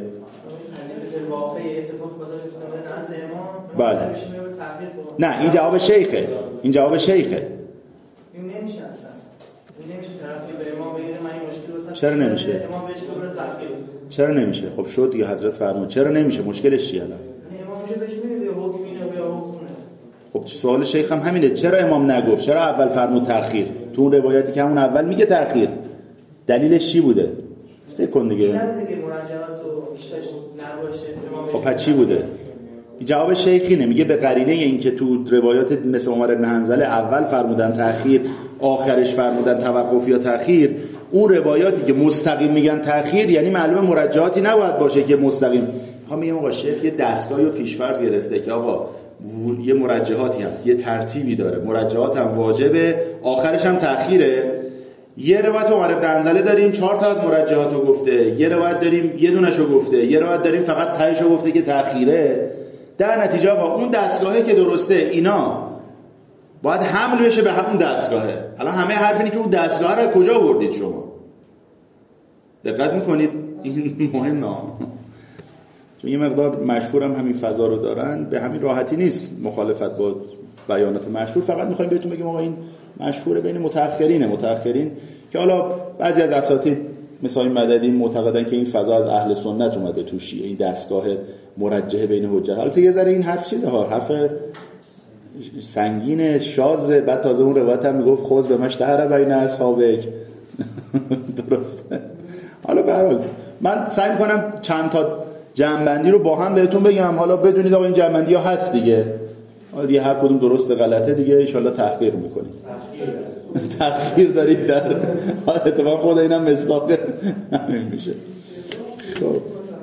بله. نه این جواب شیخه. این جواب شیخه. این نمیشه اصلا. این نمیشه طرفی به امام بگیره من این مشکل واسه. چرا نمیشه؟ امام بهش بگه تأخیر. چرا نمیشه؟ خب شد دیگه حضرت فرمود. چرا نمیشه؟ مشکلش چیه الان؟ امام اونجا بهش میگه حکم اینه یا حکمه. خب سوال شیخ هم همینه. چرا امام نگفت؟ چرا اول فرمود تأخیر؟ تو اون روایتی که همون اول میگه تأخیر. دلیلش چی بوده؟ فکر کن دیگه. نه دیگه مراجعات و اشتاش نباشه. خب پس چی بوده؟ جواب شیخی نمیگه به قرینه این که تو روایات مثل عمر بن حنظله اول فرمودن تأخیر آخرش فرمودن توقف یا تأخیر. اون روایاتی که مستقیم میگن تأخیر یعنی معلومه مرجعاتی نباید باشه که مستقیم. میخوام بگم آقا شیخ یه دستگاهی رو پیش‌فرض گرفته که آقا یه مرجعاتی هست، یه ترتیبی داره، مرجعات هم واجبه، آخرش هم تأخیره. یه روایت عمر بن حنظله داریم 4 تا از مرجعات رو گفته، یه روایت داریم یه دونه‌شو گفته، یه روایت داریم فقط تهشو گفته که تأخیره. در نتیجه آقا اون دستگاهی که درسته اینا باید حمل بشه به همون دستگاهه. الان همه حرف اینه که اون دستگاه رو کجا آوردید شما؟ دقت میکنید این مهمه چون یه مقدار مشهور هم همین فضا رو دارن. به همین راحتی نیست مخالفت با بیانات مشهور. فقط میخوایم بهتون بگیم آقا این مشهوره بین متأخرین که حالا بعضی از اساتید مثل این مددی معتقدن که این فضا از اهل سنت اومده تو شیعه، این دستگاه مرجحه بین حجت. البته یه ذره این حرف چیزه ها، حرف سنگین شاذه. بعد تازه اون روایت هم میگفت خذ به مشتهر بین اصحابک. درسته. حالا به هر حال من سعی می‌کنم چند تا جمع‌بندی رو با هم بهتون بگم. حالا بدونید آقا این جمع‌بندی‌ها هست دیگه. حالا دیگه هر کدوم درست غلطه دیگه ان شاءالله تحقیق می‌کنید. تأخیر دارید در اتفاق خود اینم مصداق همین میشه. خب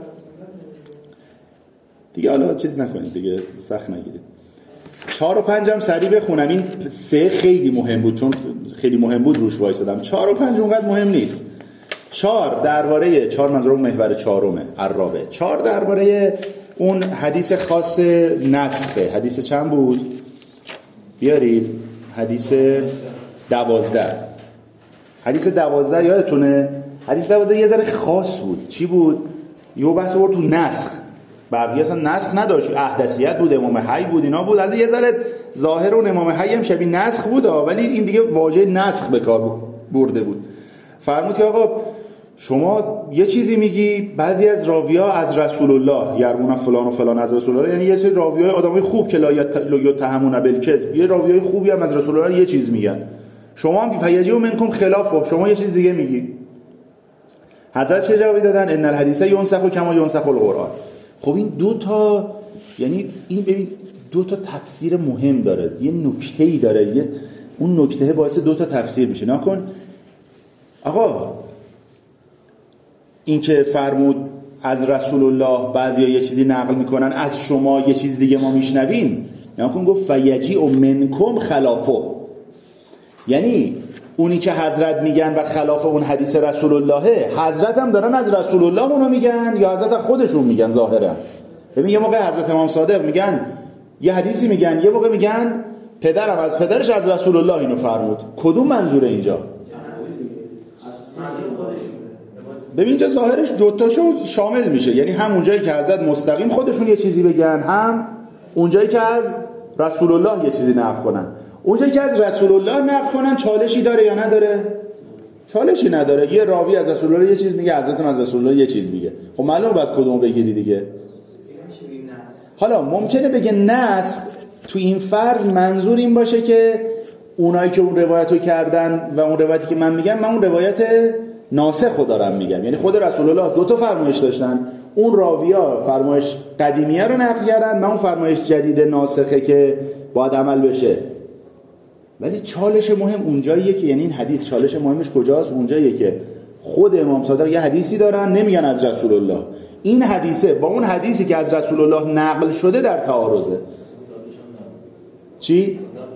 دیگه حالا چیز نکنید دیگه، سخت نگیرید. 4 و 5 هم سریع بخونم. این 3 خیلی مهم بود چون خیلی مهم بود روش وایسادم. 4 و 5 اونقدر مهم نیست. 4 درباره 4 منظور محور 4 الرابع. 4 درباره اون حدیث خاص نسخه. حدیث چند بود؟ بیارید. حدیث 12. حدیث 12 یادتونه؟ حدیث 12 یه ذره خاص بود. چی بود؟ یه بحث بود تو نسخ. بقیه اصلا نسخ نداشت. احدثیت بود، امام حی بود، اینا بود. البته یه ذره ظاهر اون امام حی هم شبیه نسخ بود ولی این دیگه واژه نسخ به کار برده بود. فرمود که آقا شما یه چیزی میگی، بعضی از راوی‌ها از رسول الله یروون فلان و فلان از رسول الله، یعنی یه سری راوی‌های آدمای خوب که لا یتهمون بالکذب، یه راوی‌های خوبی هم از رسول الله یه چیز میگن، شما هم فیجیء منکم خلافه، شما یه چیز دیگه میگی. حضرت چه جوابی دادن؟ ان الحدیث ینسخ کما ینسخ القرآن. خب این دو تا، یعنی این ببین دو تا تفسیر مهم داره، یه نکته‌ای داره، یه اون نکته باعث دو تا تفسیر میشه. نکن آقا این که فرمود از رسول الله بعضیا یه چیزی نقل میکنن، از شما یه چیز دیگه ما میشنویم. نکن گفت فیجیء منکم خلافه، یعنی اونی که حضرت میگن و خلاف اون حدیث رسول الله، حضرت هم دارن از رسول الله اونو میگن یا حضرت خودشون میگن ظاهرا. ببین یه موقع حضرت امام صادق میگن یه حدیثی میگن، یه موقع میگن پدرم از پدرش از رسول الله اینو فرمود. کدوم منظوره اینجا؟ ببین اینجا ظاهرش جوتاشو شامل میشه، یعنی هم اونجایی که حضرت مستقیم خودشون یه چیزی بگن، هم اونجایی که از رسول الله یه چیزی نقل کنن. اونجایی که از رسول الله نقل کنن چالشی داره یا نداره؟ چالشی نداره. یه راوی از رسول الله یه چیز میگه، حضرت از رسول الله یه چیز میگه. خب معلومه بعد کدومو بگیری دیگه. حالا ممکنه بگه نسخ تو این فرض منظور این باشه که اونایی که اون روایت رو کردن و اون روایتی که من میگم، من اون روایت ناسخ رو دارم میگم. یعنی خود رسول الله 2 تا فرمایش داشتن، اون راویا فرمایش قدیمیه رو نقل کردن، من اون فرمایش جدید ناسخه که باید عمل بشه. ولی چالش مهم اونجاییه که، یعنی این حدیث چالش مهمش کجاست؟ اونجاییه که خود امام صادق یه حدیثی دارن نمیگن از رسول الله، این حدیثه با اون حدیثی که از رسول الله نقل شده در تعارضه. چی؟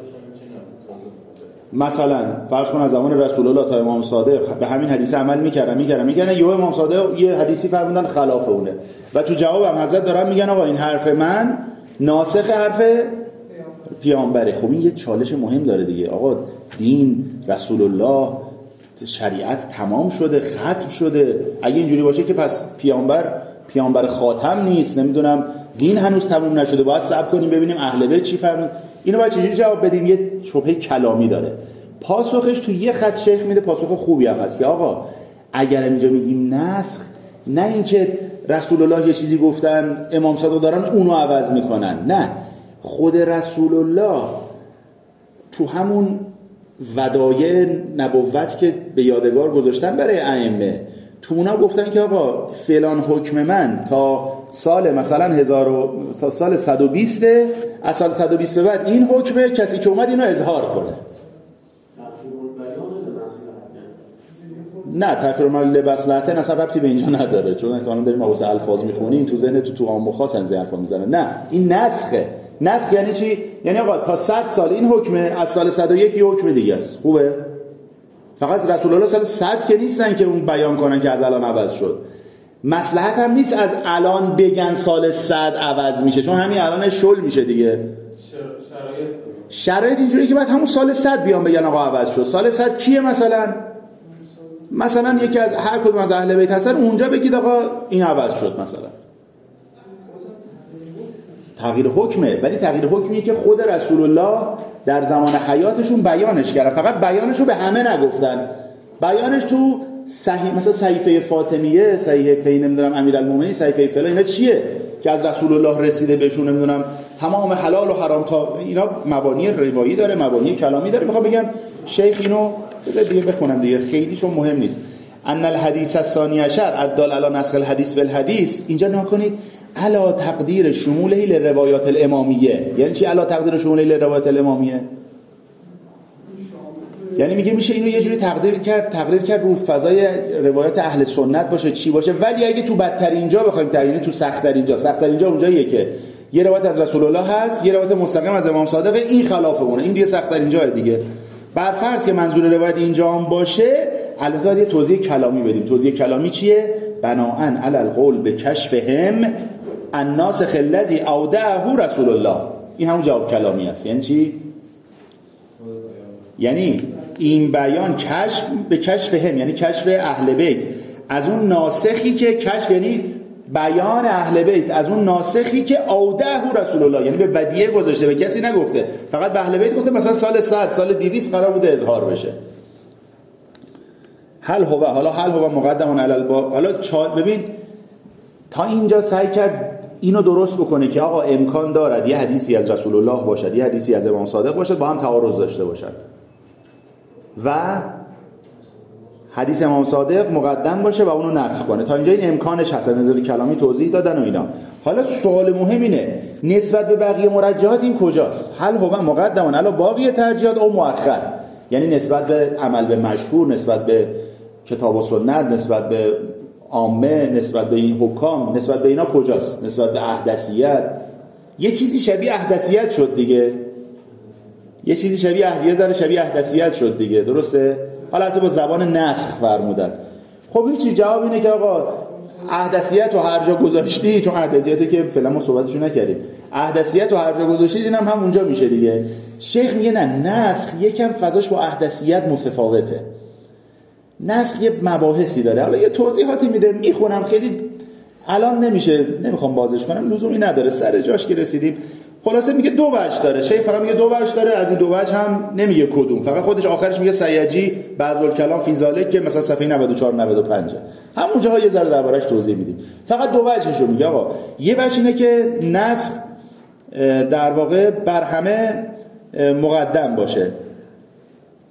مثلا فرض کن از زمان رسول الله تا امام صادق به همین حدیث عمل میکردن یه امام صادق یه حدیثی فرمودن خلاف اونه و تو جوابم حضرت دارن میگن آقا این حرف من ناسخ حرف پیامبره. خب این یه چالش مهم داره دیگه. آقا دین، رسول الله، شریعت تمام شده، ختم شده. اگه اینجوری باشه که پس پیامبر خاتم نیست، نمیدونم دین هنوز تموم نشده، باید صبر کنیم ببینیم اهل بیت چی فرمود. اینو باید چجوری جواب بدیم؟ یه شبهه کلامی داره. پاسخش تو یه خط شیخ میده، پاسخ خوبی هم هست که آقا اگر اینجا میگیم نسخ، نه اینکه رسول الله یه چیزی گفتن امام صادق دارن اونو عوض میکنن، نه، خود رسول الله تو همون ودایع نبوت که به یادگار گذاشتن برای ائمه، تو اونا گفتن که آقا فلان حکم من تا سال مثلا تا سال 120 از سال 120 به بعد این حکمه، کسی که اومد اینو اظهار کنه. نه تکرار لباسلته اصلا ربطی به اینجا نداره، چون احتمالاً داریم مباحث الفاظ میخونین تو ذهن تو عام خاص از حرفا میزنن. نه این نسخه. نسخ یعنی چی؟ یعنی آقا تا 100 سال این حکمه، از سال 101 یه حکم دیگه است. خوبه؟ فقط رسول الله سال 100 که نیستن که اون بیان کنن که از الان عوض شد. مصلحت هم نیست از الان بگن سال 100 عوض میشه، چون همین الان شل میشه دیگه. شرایط اینجوریه که بعد همون سال 100 بیان بگن آقا عوض شد. سال 100 کیه؟ مثلا یکی از هر کدوم از اهل بیت هستن، اونجا بگید آقا این عوض شد مثلا. تغییر حکمه، ولی تغییر حکمیه که خود رسول الله در زمان حیاتشون بیانش کردن. فقط بیانشو به همه نگفتن، بیانش تو صحیح، مثلا صحیفه فاطمیه، صحیفه نمیدونم امیرالمومنین، صحیفه فلان، اینا چیه که از رسول الله رسیده بهشون، نمیدونم تمام حلال و حرام تا اینا مبانی روایی داره، مبانی کلامی داره. میخوام بگم شیخ اینو دیگه بخونم دیگه، خیلی چون مهم نیست. ان الحدیث الثانی عشر الدال علی نسخ الحدیث بالحدیث، اینجا نکنید علا تقدیر شموله لروایات الامامیه. یعنی چی علا تقدیر شموله لروایات الامامیه؟ یعنی میگه میشه اینو یه جوری تقدیر کرد رو فضای روایت اهل سنت باشه، چی باشه، ولی اگه تو بدترین جا بخوایم تعیین، تو سخت‌ترین جا اونجاییه که یه روایت از رسول الله هست، یه روایت مستقیم از امام صادق، این خلاف اونه، این دیگه سخت‌ترین جای دیگه. بر فرض که منظور روایت اینجا هم باشه، البته باید یه توضیح کلامی بدیم. توضیح کلامی چیه؟ بناءً علی القول به کشفهم الناسخ الذی اودعه رسول الله. این همون جواب کلامی است. یعنی چی؟ یعنی این بیان کشف به کشفهم، یعنی کشف اهل بیت از اون ناسخی که کشف، یعنی بیان اهل بیت از اون ناسخی که اودعه رسول الله، یعنی به ودیعه گذاشته، به کسی نگفته، فقط به اهل بیت گفته مثلا سال 100 سال 200 قرار بوده اظهار بشه. هل هو مقدم علی الباب. حالا ببین تا اینجا سعی کرد اینو درست بکنه که آقا امکان دارد یه حدیثی از رسول الله باشد، یه حدیثی از امام صادق باشد، با هم تعارض داشته باشد و حدیث امام صادق مقدم باشه و اونو نسخ کنه. تا اینجا این امکانش هست، نظر کلامی توضیح دادن و اینا. حالا سوال مهم اینه نسبت به بقیه مرجحات این کجاست؟ هل هو مقدم علی باقی ترجیحات او مؤخر؟ یعنی نسبت به عمل به مشهور، نسبت به کتاب و سنت، نسبت به عامه، نسبت به این حکام، نسبت به اینا کجاست؟ نسبت به احدثیت یه چیزی شبیه احدثیت شد دیگه، یه چیزی شبیه احدثیت شد دیگه، درسته؟ حالا البته با زبان نسخ فرمودن. خب هیچی، جواب اینه که آقا احدثیت رو هر جا گذاشتی، چون احدثیتو که فعلا ما صحبتشو نکردیم، احدثیت رو هر جا گذاشتی اینم هم اونجا میشه دیگه. شیخ میگه نه، نسخ یکم فضاش با احدثیت متفاوته. نسخ یه مباحثی داره، حالا یه توضیحاتی میده، میخونم، خیلی الان نمیخوام بازش کنم، لزومی نداره، سر جاش که رسیدیم. خلاصه میگه دو وجه داره، شیخ فقط میگه دو وجه داره، از این دو وجه هم نمیگه کدوم، فقط خودش آخرش میگه سیجی بعض الکلام فی ذالک که مثلا صفحه 94 95 همونجاها یه ذره دربارش توضیح میدیم. فقط دو وجهشو میگه. آقا یه وجه اینه که نسخ در واقع بر همه مقدم باشه،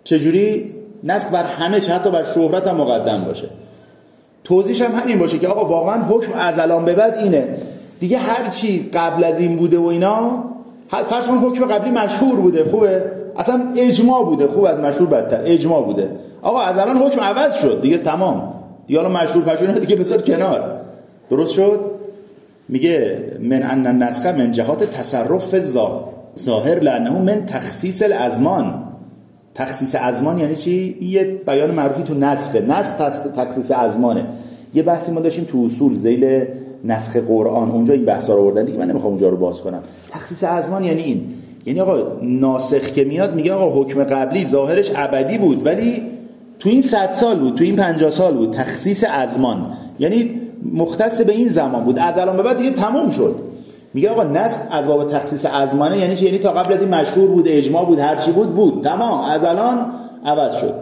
چجوری نسخ بر همه چه حتی بر شهرت هم مقدم باشه. توضیحش هم همین باشه که آقا واقعا حکم از الان به بعد اینه دیگه، هر چیز قبل از این بوده و اینا، فرض کن حکم قبلی مشهور بوده، خوبه، اصلا اجماع بوده، خوب از مشهور بدتر اجماع بوده، آقا از الان حکم عوض شد دیگه، تمام دیگه، الان مشهور پشور دیگه بذار کنار. درست شد؟ میگه من ان النسخ من جهات تصرف ظاهر لانه من تخصیص الازمان. تخصیص ازمان یعنی چی؟ یه بیان معروفی تو نسخ تخصیص ازمانه. یه بحثی ما داشتیم تو اصول ذیل نسخ قرآن، اونجا این بحثا رو آوردن دیگه، من نمیخوام اونجا رو باز کنم. تخصیص ازمان یعنی این، یعنی آقا ناسخ که میاد میگه آقا حکم قبلی ظاهرش ابدی بود ولی تو این 100 سال بود، تو این 50 سال بود. تخصیص ازمان یعنی مختص به این زمان بود، از الان به بعد دیگه تموم شد. میگه آقا نسخ از باب تخصیص ازمانه یعنی چی؟ یعنی تا قبل از این مشهور بود، اجماع بود، هر چی بود تمام، از الان عوض شد.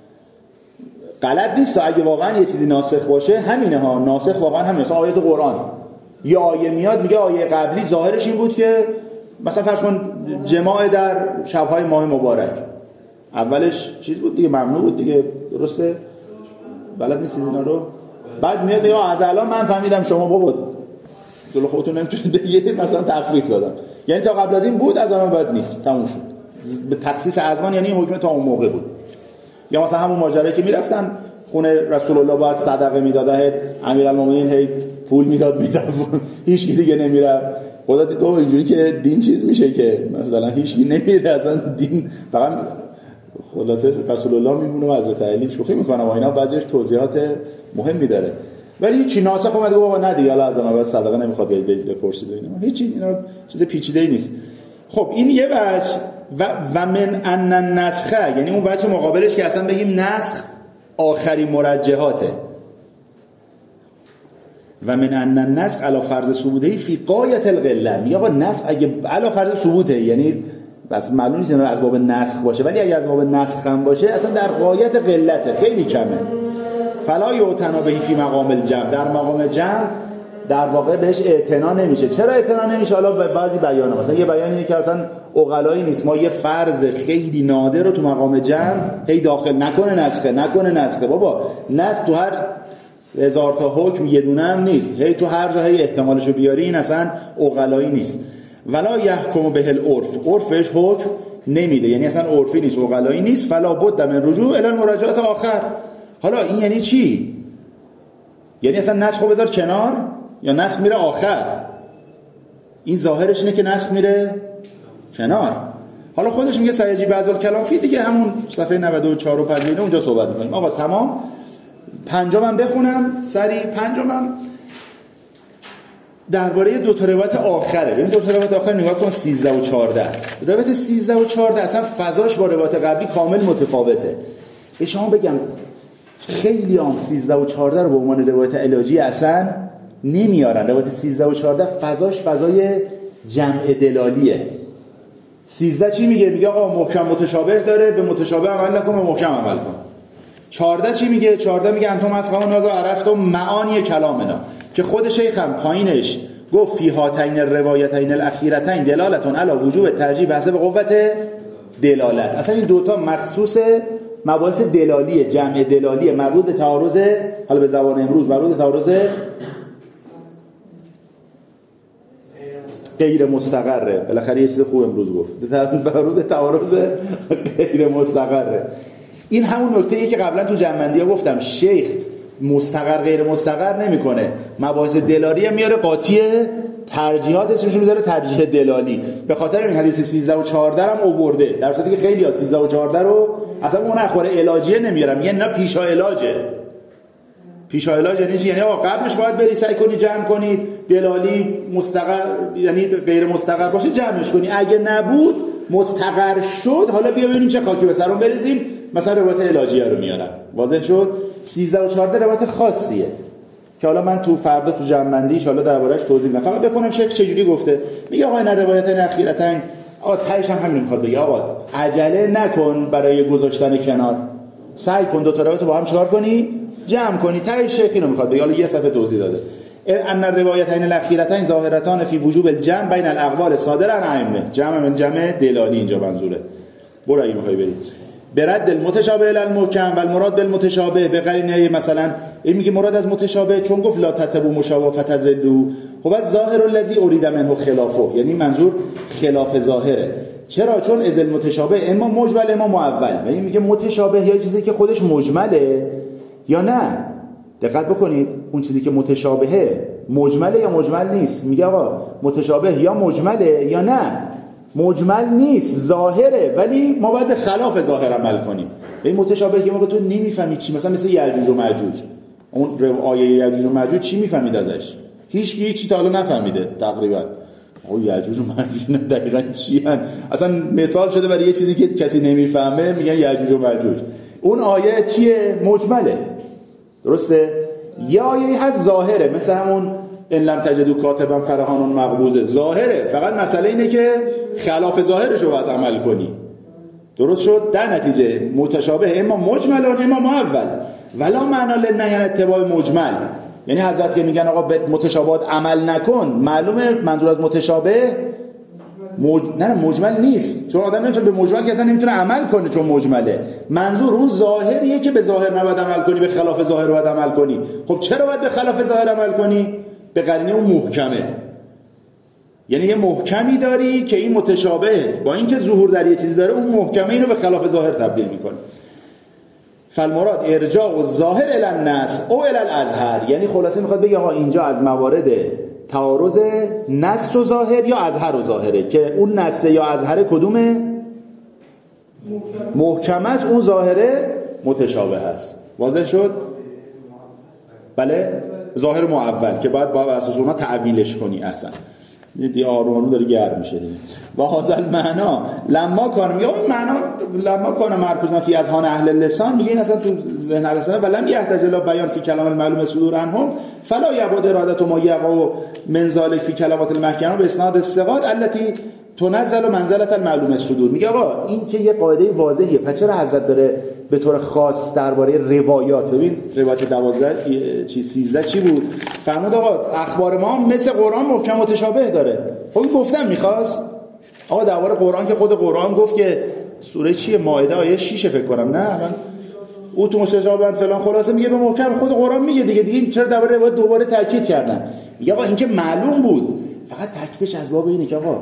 غلط نیست اگه واقعا یه چیزی ناسخ باشه، همینه ها، ناسخ واقعا همینه. مثلا آیه قرآن یه آیه میاد میگه آیه قبلی ظاهرش این بود که مثلا فرض کن جماع در شب‌های ماه مبارک، اولش چیز بود دیگه، ممنوع بود دیگه، درسته؟ بلد نیستید اینا رو؟ بعد میاد میگه از الان من فهمیدم شما بابا جلو خودتون نمیتونید بگید مثلا تخفیف دادم، یعنی تا قبل از این بود، از الان بعد نیست، تموم شد. به تخصیص ازمان یعنی این حکم تا اون موقع بود. یا مثلا همون ماجرایی که میرفتن خونه رسول الله باید صدقه میدادن، امیرالمومنین هی پول میداد میرفت، هیچ کی دیگه نمیرفت. خدا دید اینجوری که دین چیز میشه که مثلا هیچ کی نمیره، اصلا دین فقط خلاصه رسول الله میمونه و حضرت علی شوخی میکنه و اینا، بعضیش توضیحات مهمی داره. ولی چی ناسخ اومد گفت نه دیگه الان از ما بعد صدقه نمیخواد بیاید بپرسید اینا، هیچ اینا چیز پیچیده‌ای نیست. خب این یه وجه. و من ان النسخ یعنی اون وجه مقابلش که اصلا بگیم نسخ آخرین مرجحاته. و من ان النسخ علی فرض ثبوته فی غایت القله. میگه آقا نسخ اگه علی فرض ثبوته یعنی بس معلوم نیست از باب نسخ باشه، ولی اگه از باب نسخ هم باشه اصلا در غایت قلته، خیلی کمه. فلا یعتنا به فی مقام الجمع، در مقام جمع در واقع بهش اعتنا نمیشه. چرا اعتنا نمیشه؟ حالا بعضی بیانه، مثلا یه بیان اینه که اصلا عقلایی نیست، ما یه فرض خیلی نادر رو تو مقام جمع هی داخل نکنه نسخه. بابا نسخ تو هر 1000 تا حکم یه دونه هم نیست، هی تو هر جا هی احتمالشو بیاری، این اصلا عقلایی نیست. ولا یحکم به العرف، عرفش حکم نمیده، یعنی اصلا عرفی نیست، عقلایی نیست. فلا بد من رجوع الی المراجعات آخر. حالا این یعنی چی؟ یعنی اصلا نسخ رو بذار کنار یا نسخ میره آخر؟ این ظاهرش اینه که نسخ میره کنار. حالا خودش میگه سیجی بعض الکلام فی، دیگه همون صفحه 94 و 5 اونجا صحبت می‌کنیم. آقا تمام. پنجمم بخونم سری. پنجمم درباره دو تا روایت آخره. ببین دو تا روایت آخر نگاه کن، 13 و 14. روایت 13 و 14 اصلا فضاش با روایت قبلی کامل متفاوته. به شما بگم خیلی هم 13 و 14 رو به عنوان روایت علاجی اصلا نمیارن. روایت 13 و 14 فضاش فضای جمع دلالیه. 13 چی میگه؟ میگه آقا محکم متشابه داره، به متشابه عمل نکن، به محکم عمل کن. 14 چی میگه؟ 14 میگه انتم افقهون نازا عرفتم معانی کلامنا، که خود شیخ هم پایینش گفت فی هاتین الروایتین الاخیرتین دلالتون علی وجوب ترجیح بحسب قوت دلالت. اصلا این دوتا مخصوص مباحث دلالیه، جمع دلالیه، مربوط به تعارض، حالا به زبان امروز مربوط به تعارض غیر مستقره. بالاخره یه چیز خوب امروز گفت، مربوط به تعارض غیر مستقره. این همون نکته‌ایه که قبلا تو جمع‌بندی‌ها گفتم، شیخ مستقر غیر مستقر نمی‌کنه، مباحث دلالی هم میاره قاطی ترجیحات، اسمش میذاره ترجیح دلالی. به خاطر این حدیث 13 و 14 هم آورده، در صورتی که خیلی‌ها 13 و 14 رو اصلا اون اخبار علاجیه نمیارن، میگن نه پیشا علاجه. پیشا علاج یعنی چی؟ یعنی آقا قبلش باید بری سعی کنی جمع کنی، دلالی مستقر یعنی غیر مستقر باشه جمعش کنی، اگه نبود مستقر شد حالا بیا ببینیم چه خاکی به سرمون بریزیم، مثلا روایت علاجیه رو میارن. واضح شد؟ 13 و 14 روایت خاصیه که حالا من تو فردا تو جمع‌بندی ان شاءالله درباره‌اش توضیح میدم. فقط بکنم شیخ چجوری گفته. میگه آقا این روایتین اخیرتین، آقا تهش هم همین میخواد بگه آقا عجله نکن برای گذاشتن کنار، سعی کن دو تا روایت رو با هم چیکار کنی؟ جمع کنی. تهش شیخ اینو میخواد بگه، حالا یه صفحه توضیح داده. ان الروایتین الاخیرتین ظاهرتان فی وجوب الجمع بین الاقوال صادره عن ائمه. جمع من جمع دلالی اینجا منظوره. برو اگه میخوای بری. برد المتشابه الی المحکم و المراد بالمتشابه به قرینه مثلا این میگه مراد از متشابه چون گفت لا تتبعوا مشابه فتضلوا هو الظاهر الذی ارید منه خلافه، یعنی منظور خلاف ظاهره. چرا؟ چون از المتشابه اما مجمل اما معول. یعنی میگه متشابه یا چیزی که خودش مجمله یا نه. دقت بکنید اون چیزی که متشابهه مجمله یا مجمل نیست. میگه آقا متشابه یا مجمله یا نه مجمل نیست، ظاهره، ولی ما باید به خلاف ظاهر عمل کنیم. این متشابه که ما تو نمیفهمی چی، مثلا مثل یأجوج و مأجوج، اون آیه یأجوج و مأجوج چی میفهمید ازش؟ هیچ تا حالا نفهمیده تقریبا. آقا یأجوج و مأجوج دقیقاً چی هن؟ اصلا مثال شده برای یه چیزی که کسی نمیفهمه میگن یأجوج و مأجوج. اون آیه چیه؟ مجمله، درسته؟ یا آیه هست ظاهره، مثل همون ان لم تجدوا کاتبا فرهان مقبوضه، ظاهره، فقط مسئله اینه که خلاف ظاهرش رو باید عمل کنی. درست شد؟ در نتیجه متشابه اما مجمل و اما معول ولا معنا للنهی عن اتباع مجمل. یعنی حضرت که میگن آقا به متشابهات عمل نکن، معلومه منظور از متشابه نه مجمل نیست، چون آدم نمیتونه به مجمل که اصلا نمیتونه عمل کنه چون مجمله. منظور اون ظاهریه که به ظاهر نباید عمل کنی، به خلاف ظاهر باید عمل کنی. خب چرا باید به خلاف ظاهر عمل کنی؟ به قرینه اون محکمه. یعنی یه محکمی داری که این متشابه با اینکه ظهور در یه چیزی داره اون محکمه اینو به خلاف ظاهر تبدیل میکنه. فالمراد ارجاع الظاهر الی النص او الی الازهر، یعنی خلاصه میخواد بگه آقا اینجا از موارد تعارض نص و ظاهر یا ازهر و ظاهره که اون نص یا ازهر کدومه؟ محکم است، اون ظاهره متشابه است. واضح شد؟ بله؟ ظاهر معول که باید با اساس اونها تعویلش کنی. احسن. دیگه آروانو داره گرم میشه دیگه. و هذا المعنا لما کان، میگه این معنا لما کان مرکوزا فی اذهان اهل اللسان، میگه این اصلا تو ذهن اهل لسان ولم یحتاج الی بیان فی کلام المعلوم صدور عنهم فلا یبعد اراده ما یقع من ذلک فی کلمات المحکمه به اسناد الثقات التي تنزل منزله المعلوم صدور. میگه آقا این که یه قاعده واضحه، پس چرا حضرت داره به طور خاص درباره روایات، ببین روایت 12 چی 13 چی بود؟ فرمود آقا اخبار ما مثل قرآن محکم متشابه داره. خب گفتم میخواست آقا درباره قرآن که خود قرآن گفت که سوره چیه؟ مائده آیه 6 فکر کنم، نه من او تو مستجابن فلان، خلاصه میگه به محکم خود قرآن میگه دیگه چرا درباره روایت دوباره تاکید کردن؟ میگه آقا این که معلوم بود، فقط تاکیدش از باب اینه که آقا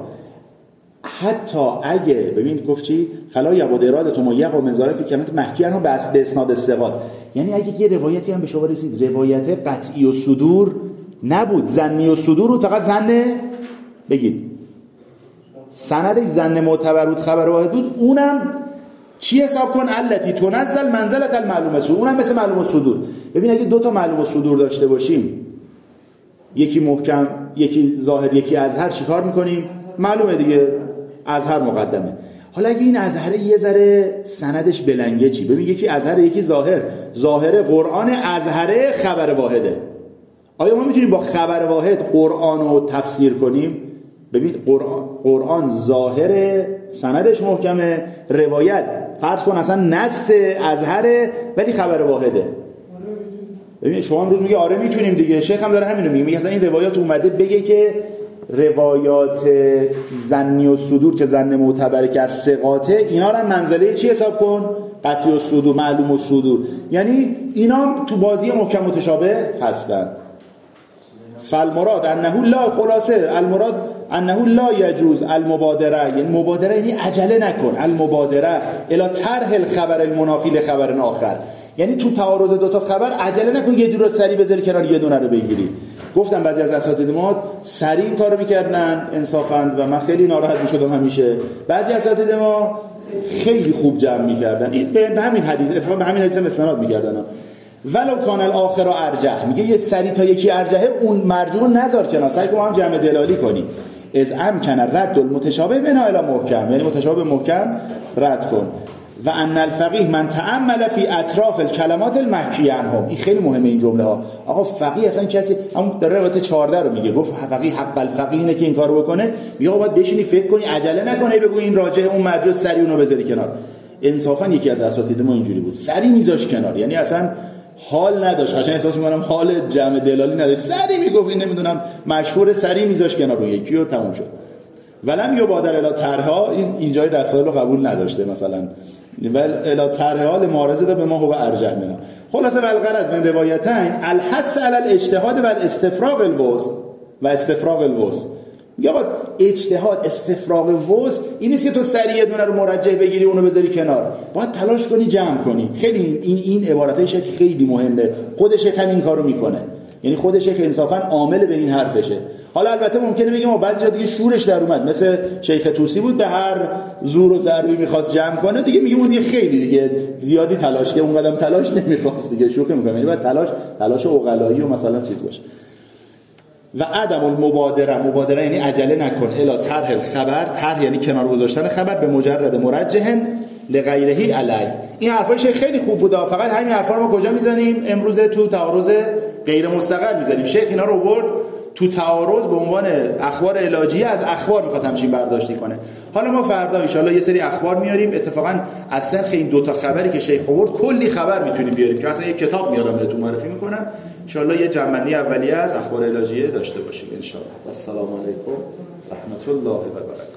حتی اگه ببین گفت چی؟ فلا یبعد اراده ما یقع من ذلک فی کلمات محکیه ها به اسناد الثقات، یعنی اگه یه روایتی هم به شما رسید روایت قطعی و صدور نبود، ظنی و صدور رو فقط ظن بگید سندش ظن معتبر بود، خبر واحد بود، اونم چی حساب کن؟ التی تنزل منزله المعلوم صدور، اونم مثل معلوم صدور. ببین اگه دو تا معلوم صدور داشته باشیم، یکی محکم یکی ظاهر یکی ازهر، چیکار میکنیم؟ معلومه دیگه ازهر مقدمه. حالا اگه این ازهر یه ذره سندش بلنگه چی؟ ببین یکی ازهر یکی ظاهر، ظاهر قرآن، ازهر خبر واحده. آیا ما میتونیم با خبر واحد قرآن رو تفسیر کنیم؟ ببین قرآن ظاهر سندش محکمه، روایت فرض کن اصلا نص ازهره ولی خبر واحده. ببین شما امروز میگه آره میتونیم دیگه، شیخ هم داره همینو میگه اصلا این روایات اومده بگه که روایات ظنی و صدور که ظن معتبره که از ثقاته، اینا رو منزله چی حساب کن؟ قطعی و صدور، معلوم و صدور، یعنی اینا تو بازی محکم متشابه هستن. فالمراد انه لا، خلاصه المراد انه لا یجوز المبادره، یعنی مبادره یعنی عجله نکن، المبادره الی طرح الخبر المنافی لخبر آخر، یعنی تو تعارض دو تا خبر عجله نکن یه دونه رو سری بذاری کنار یه دونه رو بگیری. گفتم بعضی از اساتید ما سریع این کارو میکردن انصافا و من خیلی ناراحت میشدم همیشه. بعضی اساتید ما خیلی خوب جمع میکردن، این به همین حدیث اتفاقا به همین حدیث استناد میکردن. ولو کان الاخر ارجح، میگه یه سری تا یکی ارجحه اون مرجوع نذار کنار، سعی کن هم جمع دلالی کنی. از امکن رد المتشابه منها الی محکم، یعنی متشابه محکم رد کن. و ان الفقیه من تأمل فی اطراف الکلمات المحکیه عنهم، این خیلی مهمه این جمله ها. آقا فقیه اصلا کسی همون داره روایت 14 رو میگه، گفت فقیه حق الفقیه اینه که این کارو بکنه، میگه آقا باید بشینی فکر کنی، عجله نکنی بگو این راجع اون مرجع سری اونو بذاری کنار. انصافا یکی از اساتید ما اینجوری بود، سری میذاش کنار، یعنی اصلا حال نداشت، قشنگ احساس می‌کنم حال جمع دلالی نداشت، سری میگفت این نمیدونم مشهور، سری میذاش کنار رو یکی و تموم شد. ولم یبادر الی طرحها، اینجای دستایل رو قبول نداشته مثلا، ول الی طرحها لمعارضه به ما هو ارجح منها. خلاصه والغرض من روایتین الحث علی الاجتهاد و الاستفراغ الوسع و استفراغ الوسع. میگه آقا اجتهاد استفراغ وسع این نیست که تو سریع یه دونه رو مرجح بگیری اونو بذاری کنار، باید تلاش کنی جمع کنی. خیلی این عبارتش خیلی مهمه، خودش همین کارو میکنه، یعنی خودش که انصافا عامل به این حرفشه. حالا البته ممکنه بگیم ما بعضی جا دیگه شورش در اومد، مثل شیخ طوسی بود به هر زور و ضربی میخواست جمع کنه، دیگه میگیم اون دیگه خیلی دیگه زیادی تلاش که اون قدم تلاش نمیخواست دیگه، شوخی میکنه، یعنی باید تلاش عقلایی و مثلا چیز باشه. و عدم المبادره یعنی عجله نکن الا طرح الخبر، طرح یعنی کنار گذاشتن خبر به مجرد مرجح لغیرهی علیه. این حرفایش خیلی خوب بود، فقط همین حرفا رو ما کجا میزنیم امروز؟ تو تعارض غیر مستقل میزنیم. شیخ اینا رو آورد تو تعارض به عنوان اخبار علاجیه، از اخبار میخواد همچین برداشتی کنه. حالا ما فردا ان شاءالله یه سری اخبار میاریم، اتفاقا از سنخ این دوتا خبری که شیخ آورد کلی خبر میتونیم بیاریم که اصلا یک کتاب میارم بهتون معرفی میکنم. ان شاءالله یه جنبندی اولیه از اخبار علاجیه داشته باشیم ان شاءالله. السلام علیکم رحمت الله و برکاته.